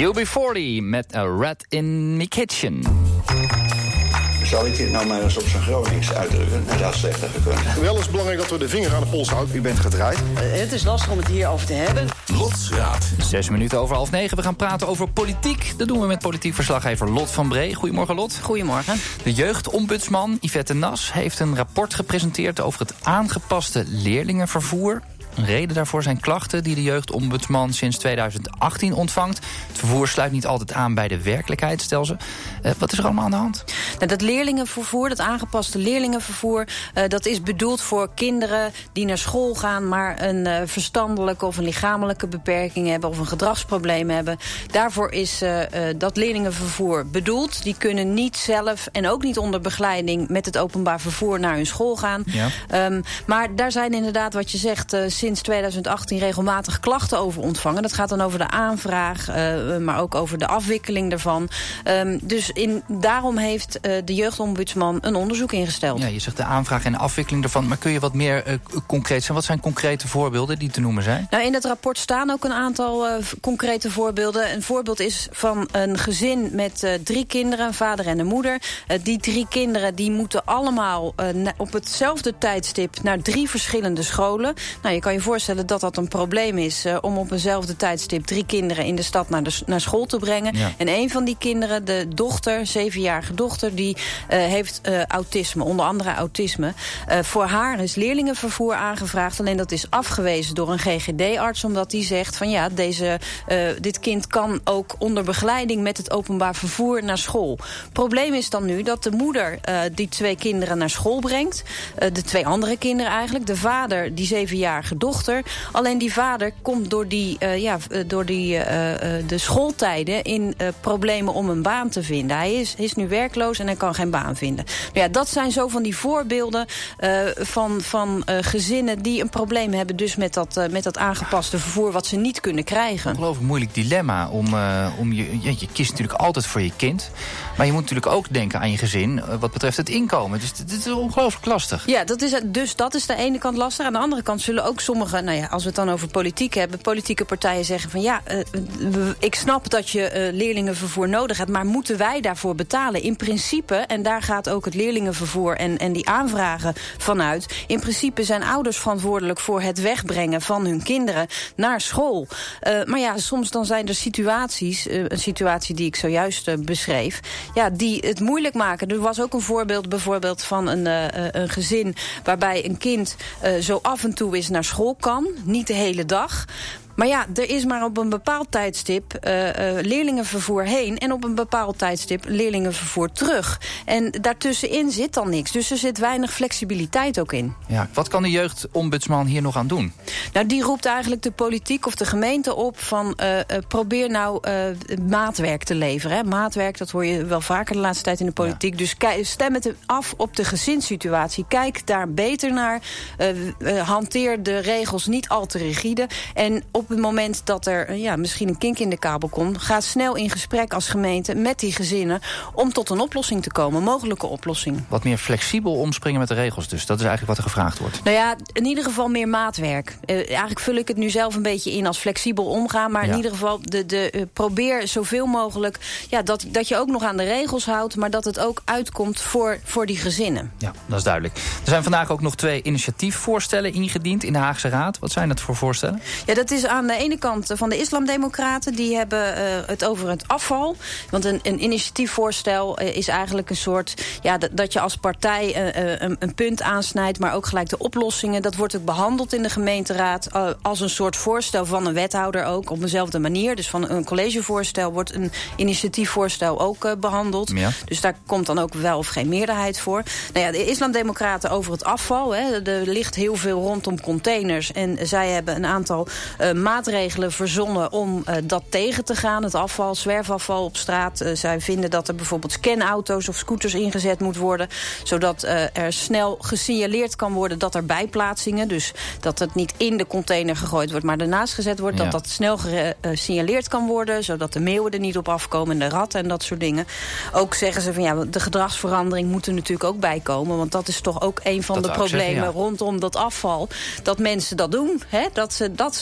UB40 met A Rat in My Kitchen. Zal ik dit nou maar eens op zijn Gronings uitdrukken? Dat had slechter gekund. Wel is belangrijk dat we de vinger aan de pols houden. U bent gedraaid. Het is lastig om het hierover te hebben. Lotsraad. 6 minuten over 8:30. We gaan praten over politiek. Dat doen we met politiek verslaggever Lot van Bree. Goedemorgen, Lot. Goedemorgen. De jeugdombudsman Yvette Nas heeft een rapport gepresenteerd over het aangepaste leerlingenvervoer. Een reden daarvoor zijn klachten die de jeugdombudsman sinds 2018 ontvangt. Het vervoer sluit niet altijd aan bij de werkelijkheid, stel ze. Wat is er allemaal aan de hand? Nou, dat leerlingenvervoer, dat aangepaste leerlingenvervoer, dat is bedoeld voor kinderen die naar school gaan, maar een verstandelijke of een lichamelijke beperking hebben of een gedragsprobleem hebben. Daarvoor is dat leerlingenvervoer bedoeld. Die kunnen niet zelf en ook niet onder begeleiding met het openbaar vervoer naar hun school gaan. Ja. Maar daar zijn inderdaad, wat je zegt, sinds 2018 regelmatig klachten over ontvangen. Dat gaat dan over de aanvraag, maar ook over de afwikkeling daarvan. Dus daarom heeft de jeugdombudsman een onderzoek ingesteld. Ja, je zegt de aanvraag en de afwikkeling daarvan. Maar kun je wat meer concreet zijn? Wat zijn concrete voorbeelden die te noemen zijn? Nou, in het rapport staan ook een aantal concrete voorbeelden. Een voorbeeld is van een gezin met 3 kinderen, een vader en een moeder. Die 3 kinderen die moeten allemaal op hetzelfde tijdstip naar 3 verschillende scholen. Nou, je kan je voorstellen dat dat een probleem is om op eenzelfde tijdstip 3 kinderen in de stad naar school te brengen. Ja. En een van die kinderen, de dochter, 7-jarige dochter, die heeft autisme, onder andere autisme. Voor haar is leerlingenvervoer aangevraagd, alleen dat is afgewezen door een GGD-arts, omdat die zegt van ja, dit kind kan ook onder begeleiding met het openbaar vervoer naar school. Probleem is dan nu dat de moeder die 2 kinderen naar school brengt, de 2 andere kinderen eigenlijk, de vader, die 7-jarige dochter. Alleen die vader komt door de schooltijden in problemen om een baan te vinden. Hij is nu werkloos en hij kan geen baan vinden. Nou ja, dat zijn zo van die voorbeelden van gezinnen die een probleem hebben dus met dat aangepaste vervoer wat ze niet kunnen krijgen. Ongelooflijk moeilijk dilemma. Je kiest natuurlijk altijd voor je kind. Maar je moet natuurlijk ook denken aan je gezin wat betreft het inkomen. Dus dit is ongelooflijk lastig. Ja, dat is de ene kant lastig. Aan de andere kant zullen ook sommige, nou ja, als we het dan over politiek hebben, politieke partijen zeggen van ja, ik snap dat je leerlingenvervoer nodig hebt, maar moeten wij daarvoor betalen? In principe, en daar gaat ook het leerlingenvervoer en die aanvragen vanuit, in principe zijn ouders verantwoordelijk voor het wegbrengen van hun kinderen naar school. Maar ja, soms dan zijn er situaties, een situatie die ik zojuist beschreef, ja, die het moeilijk maken. Er was ook een voorbeeld bijvoorbeeld van een gezin waarbij een kind zo af en toe eens naar school kan, niet de hele dag. Maar ja, er is maar op een bepaald tijdstip leerlingenvervoer heen en op een bepaald tijdstip leerlingenvervoer terug. En daartussenin zit dan niks. Dus er zit weinig flexibiliteit ook in. Ja, wat kan de jeugdombudsman hier nog aan doen? Nou, die roept eigenlijk de politiek of de gemeente op van probeer nou maatwerk te leveren. Hè. Maatwerk, dat hoor je wel vaker de laatste tijd in de politiek. Ja. Dus stem het af op de gezinssituatie. Kijk daar beter naar. Hanteer de regels niet al te rigide. En op het moment dat er misschien een kink in de kabel komt, ga snel in gesprek als gemeente met die gezinnen om tot een oplossing te komen, een mogelijke oplossing. Wat meer flexibel omspringen met de regels dus. Dat is eigenlijk wat er gevraagd wordt. Nou ja, in ieder geval meer maatwerk. Eigenlijk vul ik het nu zelf een beetje in als flexibel omgaan, maar in ieder geval probeer zoveel mogelijk dat je ook nog aan de regels houdt, maar dat het ook uitkomt voor die gezinnen. Ja, dat is duidelijk. Er zijn vandaag ook nog 2 initiatiefvoorstellen ingediend in de Haagse Raad. Wat zijn dat voor voorstellen? Ja, dat is aan de ene kant van de Islamdemocraten. Die hebben het over het afval. Want een initiatiefvoorstel is eigenlijk een soort, dat je als partij een punt aansnijdt, maar ook gelijk de oplossingen. Dat wordt ook behandeld in de gemeenteraad als een soort voorstel van een wethouder ook op dezelfde manier. Dus van een collegevoorstel wordt een initiatiefvoorstel ook behandeld. Ja. Dus daar komt dan ook wel of geen meerderheid voor. Nou ja, de Islamdemocraten over het afval. Hè. Er ligt heel veel rondom containers en zij hebben een aantal maatregelen verzonnen om dat tegen te gaan. Het afval, zwerfafval op straat. Zij vinden dat er bijvoorbeeld scanauto's of scooters ingezet moet worden, zodat er snel gesignaleerd kan worden dat er bijplaatsingen, dus dat het niet in de container gegooid wordt, maar ernaast gezet wordt, dat snel gesignaleerd kan worden, zodat de meeuwen er niet op afkomen en de ratten en dat soort dingen. Ook zeggen ze van de gedragsverandering moet er natuurlijk ook bij komen, want dat is toch ook een van de problemen rondom dat afval, dat mensen dat doen. Hè? Dat ze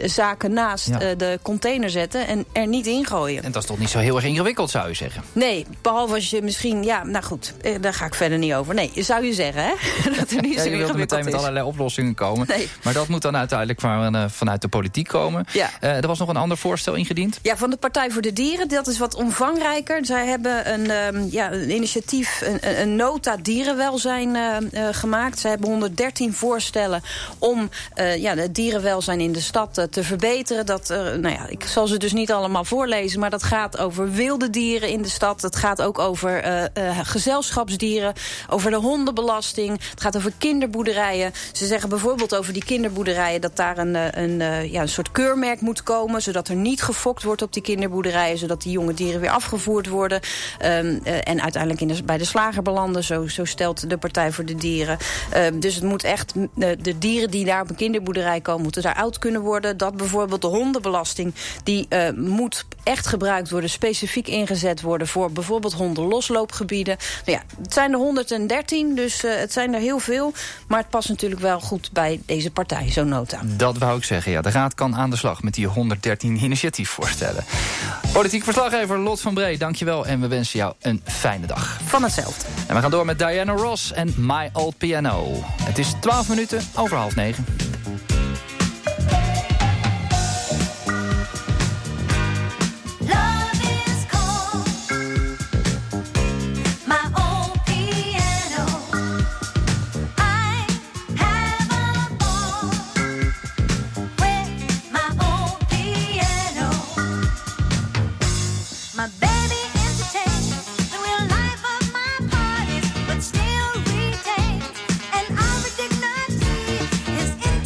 de zaken naast de container zetten en er niet ingooien. En dat is toch niet zo heel erg ingewikkeld, zou je zeggen? Nee, behalve als je misschien... Ja, nou goed, daar ga ik verder niet over. Nee, zou je zeggen, hè? Dat er niet zo je wilt meteen met allerlei oplossingen komen. Nee. Maar dat moet dan uiteindelijk vanuit de politiek komen. Ja. Er was nog een ander voorstel ingediend. Ja, van de Partij voor de Dieren. Dat is wat omvangrijker. Zij hebben een initiatief, een nota dierenwelzijn gemaakt. Zij hebben 113 voorstellen om het dierenwelzijn in de stad te verbeteren. Ik zal ze dus niet allemaal voorlezen, maar dat gaat over wilde dieren in de stad. Het gaat ook over gezelschapsdieren, over de hondenbelasting. Het gaat over kinderboerderijen. Ze zeggen bijvoorbeeld over die kinderboerderijen dat daar een soort keurmerk moet komen, zodat er niet gefokt wordt op die kinderboerderijen, zodat die jonge dieren weer afgevoerd worden en uiteindelijk bij de slager belanden. Zo stelt de Partij voor de Dieren. Dus het moet echt, de dieren die daar op een kinderboerderij komen, moeten daar oud kunnen worden. Dat bijvoorbeeld de hondenbelasting, die moet echt gebruikt worden, specifiek ingezet worden voor bijvoorbeeld hondenlosloopgebieden. Nou ja, het zijn er 113, dus het zijn er heel veel. Maar het past natuurlijk wel goed bij deze partij, zo'n nota. Dat wou ik zeggen, ja. De Raad kan aan de slag met die 113 initiatiefvoorstellen. Politiek verslaggever Lot van Bree, dankjewel. En we wensen jou een fijne dag. Van hetzelfde. En we gaan door met Diana Ross en My Old Piano. Het is 12 minuten over 8:30. His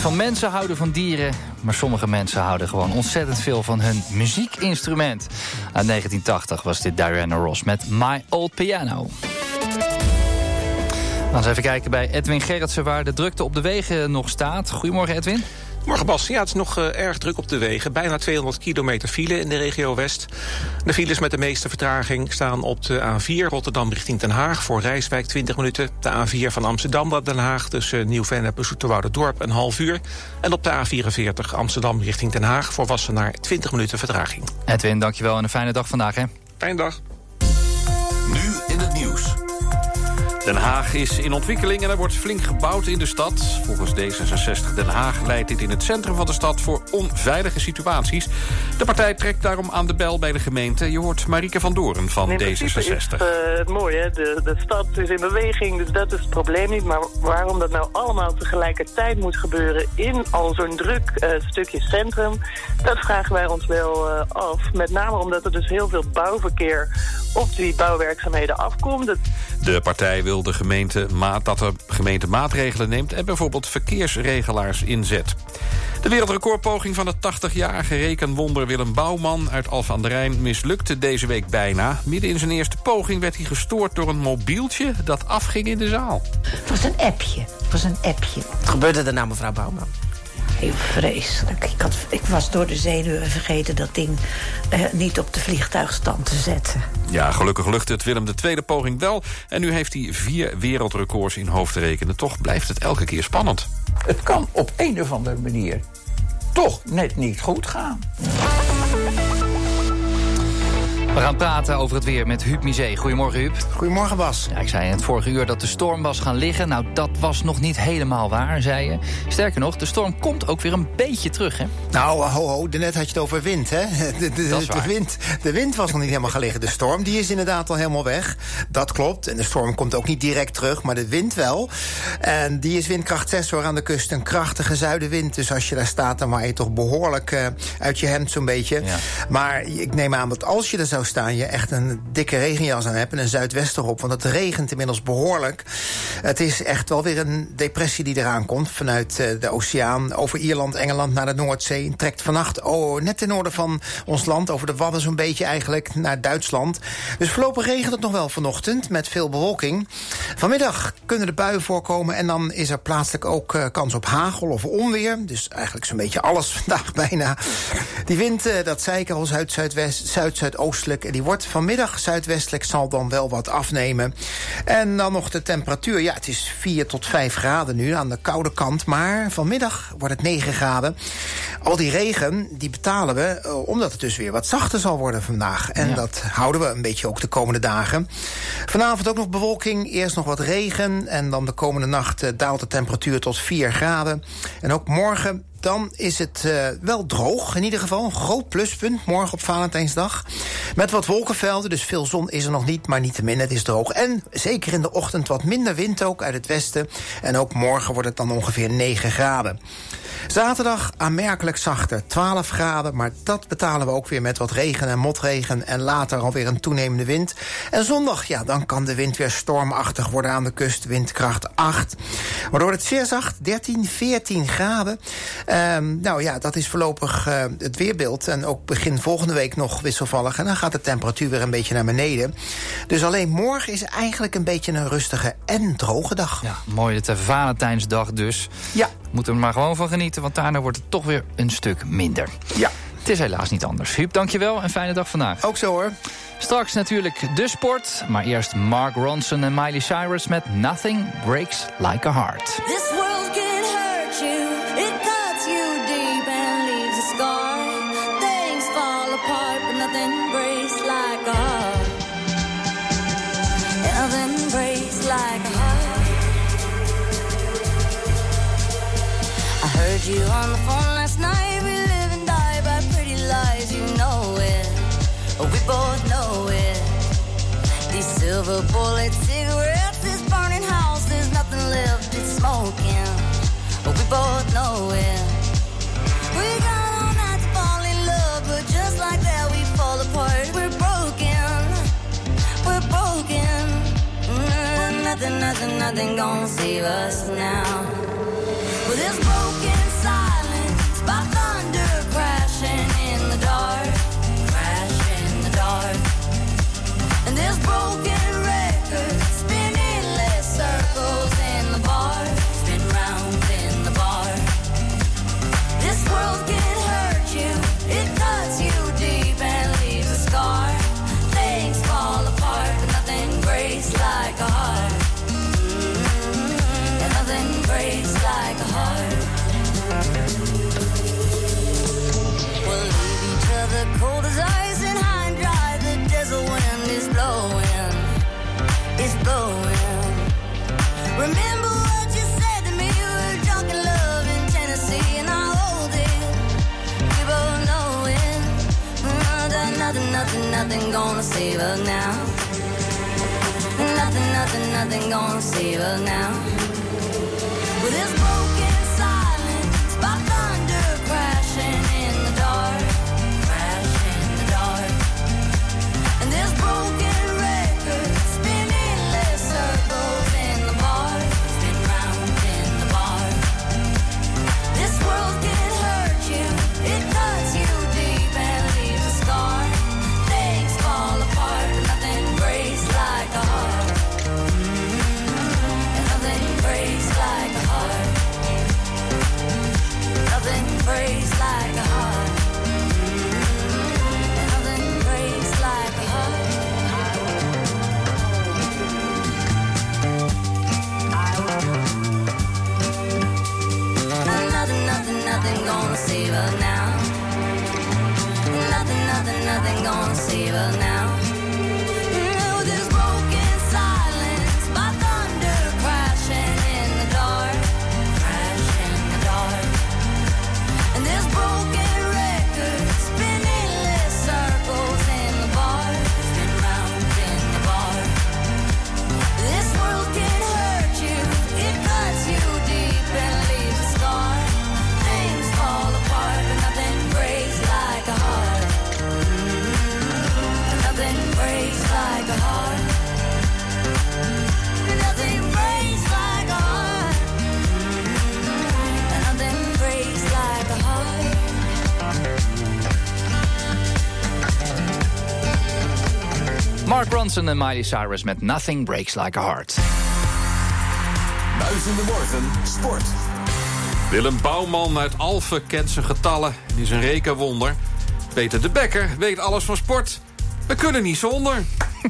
van mensen houden van dieren, maar sommige mensen houden gewoon ontzettend veel van hun muziekinstrument. Uit 1980 was dit Diana Ross met My Old Piano. Laten we even kijken bij Edwin Gerritsen waar de drukte op de wegen nog staat. Goedemorgen Edwin. Morgen Bas, ja, het is nog erg druk op de wegen. Bijna 200 kilometer file in de regio West. De files met de meeste vertraging staan op de A4 Rotterdam richting Den Haag... voor Rijswijk 20 minuten. De A4 van Amsterdam naar Den Haag tussen Nieuw-Vennep en Zoeterwouderdorp een half uur. En op de A44 Amsterdam richting Den Haag voor Wassenaar 20 minuten vertraging. Edwin, dankjewel en een fijne dag vandaag, hè? Fijne dag. Nu in het nieuws. Den Haag is in ontwikkeling en er wordt flink gebouwd in de stad. Volgens D66 Den Haag leidt dit in het centrum van de stad voor onveilige situaties. De partij trekt daarom aan de bel bij de gemeente. Je hoort Marieke van Doorn van D66. Is het mooie, hè? De stad is in beweging, dus dat is het probleem niet. Maar waarom dat nou allemaal tegelijkertijd moet gebeuren in al zo'n druk stukje centrum, dat vragen wij ons wel af. Met name omdat er dus heel veel bouwverkeer op die bouwwerkzaamheden afkomt. De partij wil dat de gemeente maatregelen neemt en bijvoorbeeld verkeersregelaars inzet. De wereldrecordpoging van het 80-jarige rekenwonder Willem Bouwman uit Alphen aan de Rijn mislukte deze week bijna. Midden in zijn eerste poging werd hij gestoord door een mobieltje dat afging in de zaal. Het was een appje. Wat gebeurde er nou, mevrouw Bouwman? Heel vreselijk. Ik was door de zenuwen vergeten dat ding niet op de vliegtuigstand te zetten. Ja, gelukkig lukte het Willem de tweede poging wel. En nu heeft hij 4 wereldrecords in hoofd te rekenen. Toch blijft het elke keer spannend. Het kan op een of andere manier toch net niet goed gaan. We gaan praten over het weer met Huub Misé. Goedemorgen, Huub. Goedemorgen, Bas. Ja, ik zei in het vorige uur dat de storm was gaan liggen. Nou, dat was nog niet helemaal waar, zei je. Sterker nog, de storm komt ook weer een beetje terug, hè? Nou, ho, daarnet had je het over wind, hè? De wind was nog niet helemaal gaan liggen. De storm, die is inderdaad al helemaal weg. Dat klopt. En de storm komt ook niet direct terug, maar de wind wel. En die is windkracht 6 hoor, aan de kust. Een krachtige zuidenwind. Dus als je daar staat, dan waai je toch behoorlijk uit je hemd zo'n beetje. Ja. Maar ik neem aan dat als je er zou staan, je echt een dikke regenjas aan hebt en een zuidwester op, want het regent inmiddels behoorlijk. Het is echt wel weer een depressie die eraan komt vanuit de oceaan over Ierland, Engeland naar de Noordzee. En trekt vannacht net ten noorden van ons land, over de Wadden zo'n beetje eigenlijk, naar Duitsland. Dus voorlopig regent het nog wel vanochtend met veel bewolking. Vanmiddag kunnen de buien voorkomen en dan is er plaatselijk ook kans op hagel of onweer. Dus eigenlijk zo'n beetje alles vandaag bijna. Die wind, dat zei ik al, zuid-zuidoostelijk. En die wordt vanmiddag zuidwestelijk, zal dan wel wat afnemen. En dan nog de temperatuur. Ja, het is 4 tot 5 graden nu aan de koude kant. Maar vanmiddag wordt het 9 graden. Al die regen, die betalen we omdat het dus weer wat zachter zal worden vandaag. En dat houden we een beetje ook de komende dagen. Vanavond ook nog bewolking, eerst nog wat regen. En dan de komende nacht daalt de temperatuur tot 4 graden. En ook morgen, dan is het wel droog. In ieder geval een groot pluspunt morgen op Valentijnsdag. Met wat wolkenvelden, dus veel zon is er nog niet, maar niettemin, het is droog. En zeker in de ochtend wat minder wind ook uit het westen. En ook morgen wordt het dan ongeveer 9 graden. Zaterdag aanmerkelijk zachter, 12 graden. Maar dat betalen we ook weer met wat regen en motregen. En later alweer een toenemende wind. En zondag, ja, dan kan de wind weer stormachtig worden aan de kust. Windkracht 8. Waardoor het zeer zacht, 13, 14 graden. Nou ja, dat is voorlopig het weerbeeld. En ook begin volgende week nog wisselvallig. En dan gaat de temperatuur weer een beetje naar beneden. Dus alleen morgen is eigenlijk een beetje een rustige en droge dag. Ja, mooi, het Valentijnsdag dus. Ja. Moeten we er maar gewoon van genieten, want daarna wordt het toch weer een stuk minder. Ja. Het is helaas niet anders. Huub, dankjewel en fijne dag vandaag. Ook zo hoor. Straks natuurlijk de sport, maar eerst Mark Ronson en Miley Cyrus met Nothing Breaks Like a Heart. This world can hurt you, it cuts you deep and leaves a scar. Things fall apart, but nothing breaks like a heart. Nothing breaks like a heart. I heard you on the phone last night. We live and die by pretty lies, you know it. We both know it. These silver bullet cigarettes, this burning house, there's nothing left, it's smoking. We both know it. We got all night to fall in love, but just like that we fall apart. We're broken, we're broken. Nothing gonna save us now. Well, this broken cold as ice and high and dry. The desert wind is blowing, it's blowing. Remember what you said to me, we were drunk in love in Tennessee, and I hold it, we both know it. Nothing gonna save us now. Nothing gonna save us now. With this broken silence, by thunder crashing in the dark, and this broken record spinning less circles in the bar, spin round in the bar. This world can hurt you, it cuts you deep and leaves a scar. Things fall apart, but nothing breaks like a heart. Nothing breaks like a heart. Nothing breaks like a heart. Nothing breaks like a heart. Nothing gonna save us now. Nothing gonna save us now. With this broken silence, by thunder crashing in the dark, and this broken record spinning less circles in the bar, spin round in the bar. This world can hurt you, it cuts you deep and leaves a scar. Things fall apart, but nothing breaks like a heart. Nothing breaks like a heart. Nothing breaks like a heart. Nothing breaks like a heart. Mark Ronson en Miley Cyrus met Nothing Breaks Like a Heart. Buis in de Morgen, sport. Willem Bouwman uit Alphen kent zijn getallen. Die is een rekenwonder. Peter de Bekker weet alles van sport. We kunnen niet zonder.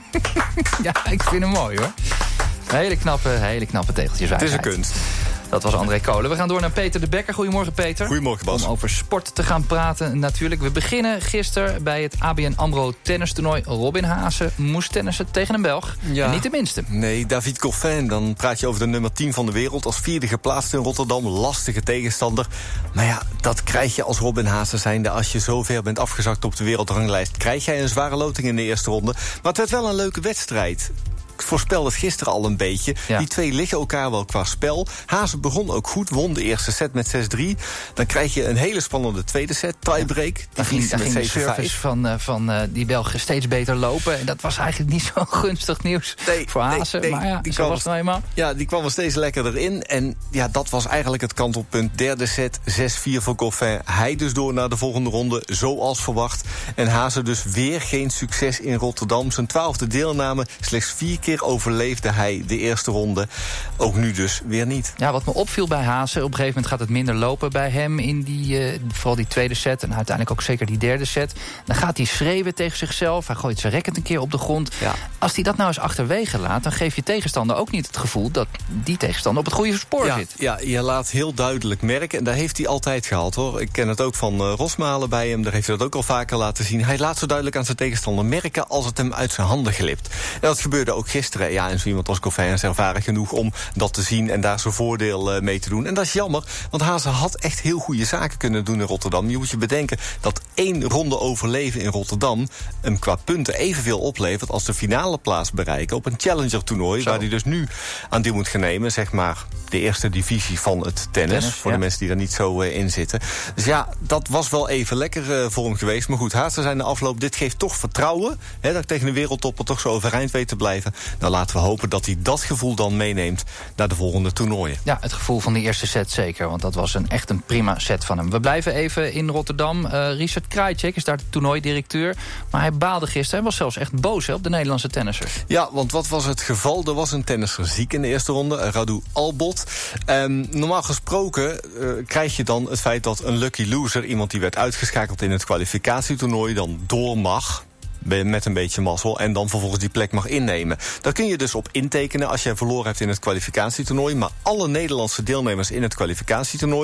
Ja, ik vind hem mooi hoor. Hele knappe tegeltjes. Het is een kunst. Dat was André Kolen. We gaan door naar Peter de Bekker. Goedemorgen, Peter. Goedemorgen, Bas. Om over sport te gaan praten natuurlijk. We beginnen gisteren bij het ABN AMRO tennistoernooi. Robin Haase moest tennissen tegen een Belg. Ja. Niet de minste. Nee, David Goffin. Dan praat je over de nummer 10 van de wereld. Als vierde geplaatst in Rotterdam. Lastige tegenstander. Maar ja, dat krijg je als Robin Haase zijnde. Als je zo ver bent afgezakt op de wereldranglijst, krijg jij een zware loting in de eerste ronde. Maar het werd wel een leuke wedstrijd. Ik voorspelde het gisteren al een beetje. Ja. Die twee liggen elkaar wel qua spel. Haase begon ook goed, won de eerste set met 6-3. Dan krijg je een hele spannende tweede set, tiebreak. Ja. Daar ging de service van die Belgen steeds beter lopen. En dat was eigenlijk niet zo gunstig nieuws voor Haase. Nee, maar ja, die zo was het nou eenmaal. Ja, die kwam er steeds lekkerder in. En ja, dat was eigenlijk het kantelpunt. Derde set, 6-4 voor Goffin. Hij dus door naar de volgende ronde, zoals verwacht. En Haase dus weer geen succes in Rotterdam. Zijn 12e deelname, slechts 4 keer overleefde hij de eerste ronde. Ook nu dus weer niet. Ja, wat me opviel bij Haase, op een gegeven moment gaat het minder lopen bij hem in die, vooral die tweede set en uiteindelijk ook zeker die derde set. Dan gaat hij schreeuwen tegen zichzelf. Hij gooit zijn racket een keer op de grond. Ja. Als hij dat nou eens achterwege laat, dan geef je tegenstander ook niet het gevoel dat die tegenstander op het goede spoor zit. Ja, je laat heel duidelijk merken, en daar heeft hij altijd gehad hoor. Ik ken het ook van Rosmalen bij hem, daar heeft hij dat ook al vaker laten zien. Hij laat zo duidelijk aan zijn tegenstander merken als het hem uit zijn handen glipt. En dat gebeurde ook gisteren. Ja, en zo iemand als Goffin is ervaren genoeg om dat te zien en daar zijn voordeel mee te doen. En dat is jammer, want Haase had echt heel goede zaken kunnen doen in Rotterdam. Je moet je bedenken dat 1 ronde overleven in Rotterdam hem qua punten evenveel oplevert als de finale plaats bereiken op een challenger-toernooi, waar hij dus nu aan deel moet gaan nemen, zeg maar de eerste divisie van het tennis voor de mensen die er niet zo in zitten. Dus ja, dat was wel even lekker voor hem geweest. Maar goed, Haase zei in de afloop, dit geeft toch vertrouwen, hè, dat ik tegen de wereldtopper toch zo overeind weet te blijven. Nou, laten we hopen dat hij dat gevoel dan meeneemt naar de volgende toernooien. Ja, het gevoel van de eerste set zeker, want dat was echt een prima set van hem. We blijven even in Rotterdam. Richard Krajicek is daar de toernooidirecteur, maar hij baalde gisteren en was zelfs echt boos op de Nederlandse tennissers. Ja, want wat was het geval? Er was een tennisser ziek in de eerste ronde, Radu Albot. Normaal gesproken krijg je dan het feit dat een lucky loser, iemand die werd uitgeschakeld in het kwalificatietoernooi, dan door mag met een beetje mazzel en dan vervolgens die plek mag innemen. Daar kun je dus op intekenen als jij verloren hebt in het kwalificatietoernooi. Maar alle Nederlandse deelnemers in het kwalificatietoernooi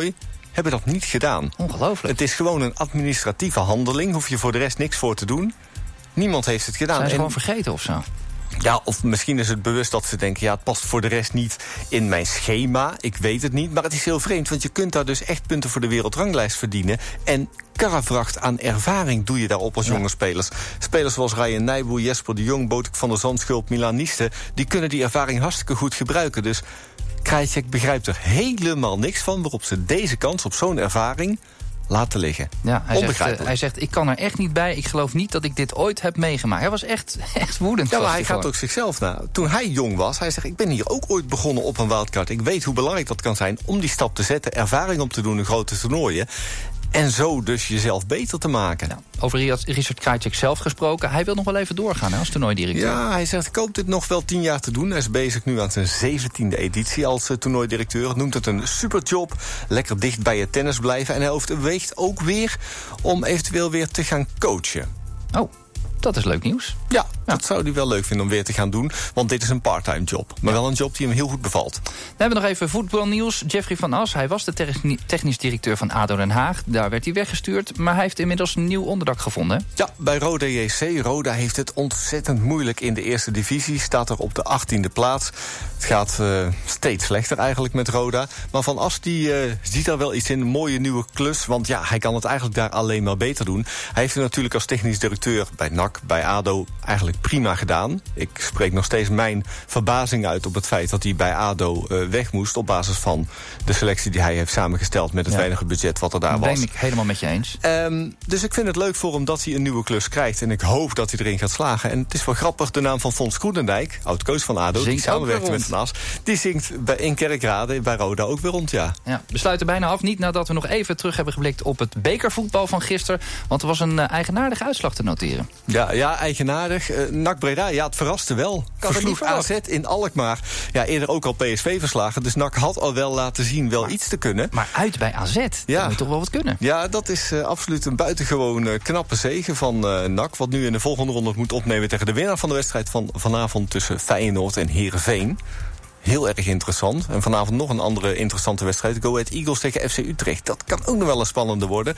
hebben dat niet gedaan. Ongelooflijk. Het is gewoon een administratieve handeling. Hoef je voor de rest niks voor te doen. Niemand heeft het gedaan. Zijn ze gewoon vergeten of zo? Ja, of misschien is het bewust dat ze denken... ja, het past voor de rest niet in mijn schema. Ik weet het niet, maar het is heel vreemd... want je kunt daar dus echt punten voor de wereldranglijst verdienen. En karrevracht aan ervaring doe je daarop als jonge spelers. Spelers zoals Ryan Nijboer, Jesper de Jong... Botek van der Zandschulp, Milan Nieste... die kunnen die ervaring hartstikke goed gebruiken. Dus Krajicek begrijpt er helemaal niks van... waarop ze deze kans op zo'n ervaring... laten liggen. Ja, hij zegt, ik kan er echt niet bij. Ik geloof niet dat ik dit ooit heb meegemaakt. Hij was echt woedend. Ja, maar hij gaat ook zichzelf na. Toen hij jong was, hij zegt... ik ben hier ook ooit begonnen op een wildcard. Ik weet hoe belangrijk dat kan zijn om die stap te zetten... ervaring op te doen in grote toernooien... en zo dus jezelf beter te maken. Ja, over Richard Krajicek zelf gesproken. Hij wil nog wel even doorgaan als toernooidirecteur. Ja, hij zegt, ik hoop dit nog wel 10 jaar te doen. Hij is bezig nu aan zijn 17e editie als toernooidirecteur. Noemt het een superjob. Lekker dicht bij het tennis blijven. En hij overweegt ook weer om eventueel weer te gaan coachen. Oh, dat is leuk nieuws. Ja, dat zou hij wel leuk vinden om weer te gaan doen. Want dit is een part-time job. Maar wel een job die hem heel goed bevalt. We hebben nog even voetbalnieuws. Jeffrey van As, hij was de technisch directeur van ADO Den Haag. Daar werd hij weggestuurd, maar hij heeft inmiddels een nieuw onderdak gevonden. Ja, bij Roda JC. Roda heeft het ontzettend moeilijk in de eerste divisie. Staat er op de 18e plaats. Het gaat steeds slechter eigenlijk met Roda. Maar Van As die ziet daar wel iets in. Een mooie nieuwe klus. Want ja, hij kan het eigenlijk daar alleen maar beter doen. Hij heeft het natuurlijk als technisch directeur bij NAC, bij ADO eigenlijk prima gedaan. Ik spreek nog steeds mijn verbazing uit op het feit dat hij bij ADO weg moest... op basis van de selectie die hij heeft samengesteld... met het weinige budget wat er daar was. Dat ben ik helemaal met je eens. Dus ik vind het leuk voor hem dat hij een nieuwe klus krijgt... en ik hoop dat hij erin gaat slagen. En het is wel grappig, de naam van Fons Groenendijk... oud-coach van ADO, die samenwerkt met Van As... die zingt in Kerkrade bij Roda ook weer rond, ja. We sluiten bijna af, niet nadat we nog even terug hebben geblikt... op het bekervoetbal van gisteren. Want er was een eigenaardige uitslag te noteren. Ja, eigenaardig. NAC Breda, ja, het verraste wel. Versloeg AZ in Alkmaar. Ja, eerder ook al PSV verslagen. Dus NAC had al wel laten zien iets te kunnen. Maar uit bij AZ, ja. Moet je toch wel wat kunnen? Ja, dat is absoluut een buitengewoon knappe zege van NAC. Wat nu in de volgende ronde moet opnemen tegen de winnaar van de wedstrijd van vanavond tussen Feyenoord en Heerenveen. Heel erg interessant. En vanavond nog een andere interessante wedstrijd. Go Ahead Eagles tegen FC Utrecht. Dat kan ook nog wel een spannende worden.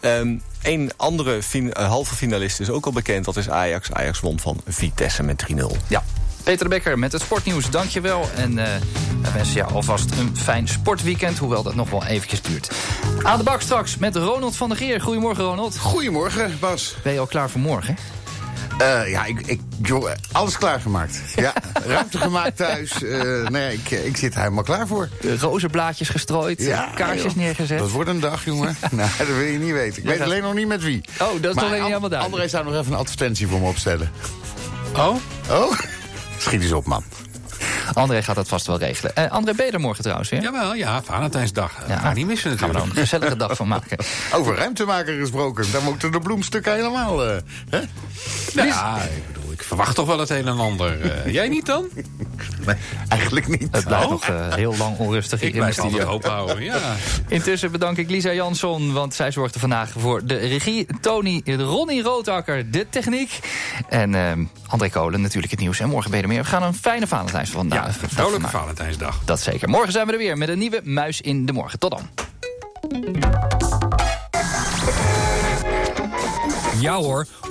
Een andere halve finalist is ook al bekend. Dat is Ajax. Ajax won van Vitesse met 3-0. Ja. Peter de Bekker met het sportnieuws, dankjewel. En we wensen jou alvast een fijn sportweekend, hoewel dat nog wel eventjes duurt. Aan de bak straks met Ronald van der Geer. Goedemorgen, Ronald. Goedemorgen, Bas. Ben je al klaar voor morgen? Ja, alles klaargemaakt. Ja, ruimte gemaakt thuis. Ik zit er helemaal klaar voor. De rozenblaadjes gestrooid, ja, kaarsjes neergezet. Dat wordt een dag, jongen. Nou, dat wil je niet weten. Ik weet alleen nog niet met wie. Oh, dat is toch niet helemaal duidelijk. André zou nog even een advertentie voor me opstellen. Oh? Schiet eens op, man. André gaat dat vast wel regelen. André, ben je er morgen trouwens weer? Jawel, ja, Valentijnsdag. Ga niet missen natuurlijk. Gaan we dan een gezellige dag van maken. Over ruimtemaker gesproken. Daar moeten de bloemstukken helemaal... hè? Ja, ik bedoel, ik verwacht toch wel het een en ander. Jij niet dan? Nee, eigenlijk niet. Het blijft nog heel lang onrustig hier in de studio. Ik blijf altijd hoop houden, ja. Intussen bedank ik Lisa Jansson, want zij zorgde vandaag voor de regie. Tony, Ronnie Roodakker, de techniek. En André Kolen, natuurlijk het nieuws. En morgen ben je er meer. We gaan een fijne Valentijnsdag vandaag. Ja, een vrolijke Valentijnsdag. Dat zeker. Morgen zijn we er weer met een nieuwe Muis in de Morgen. Tot dan. Ja hoor,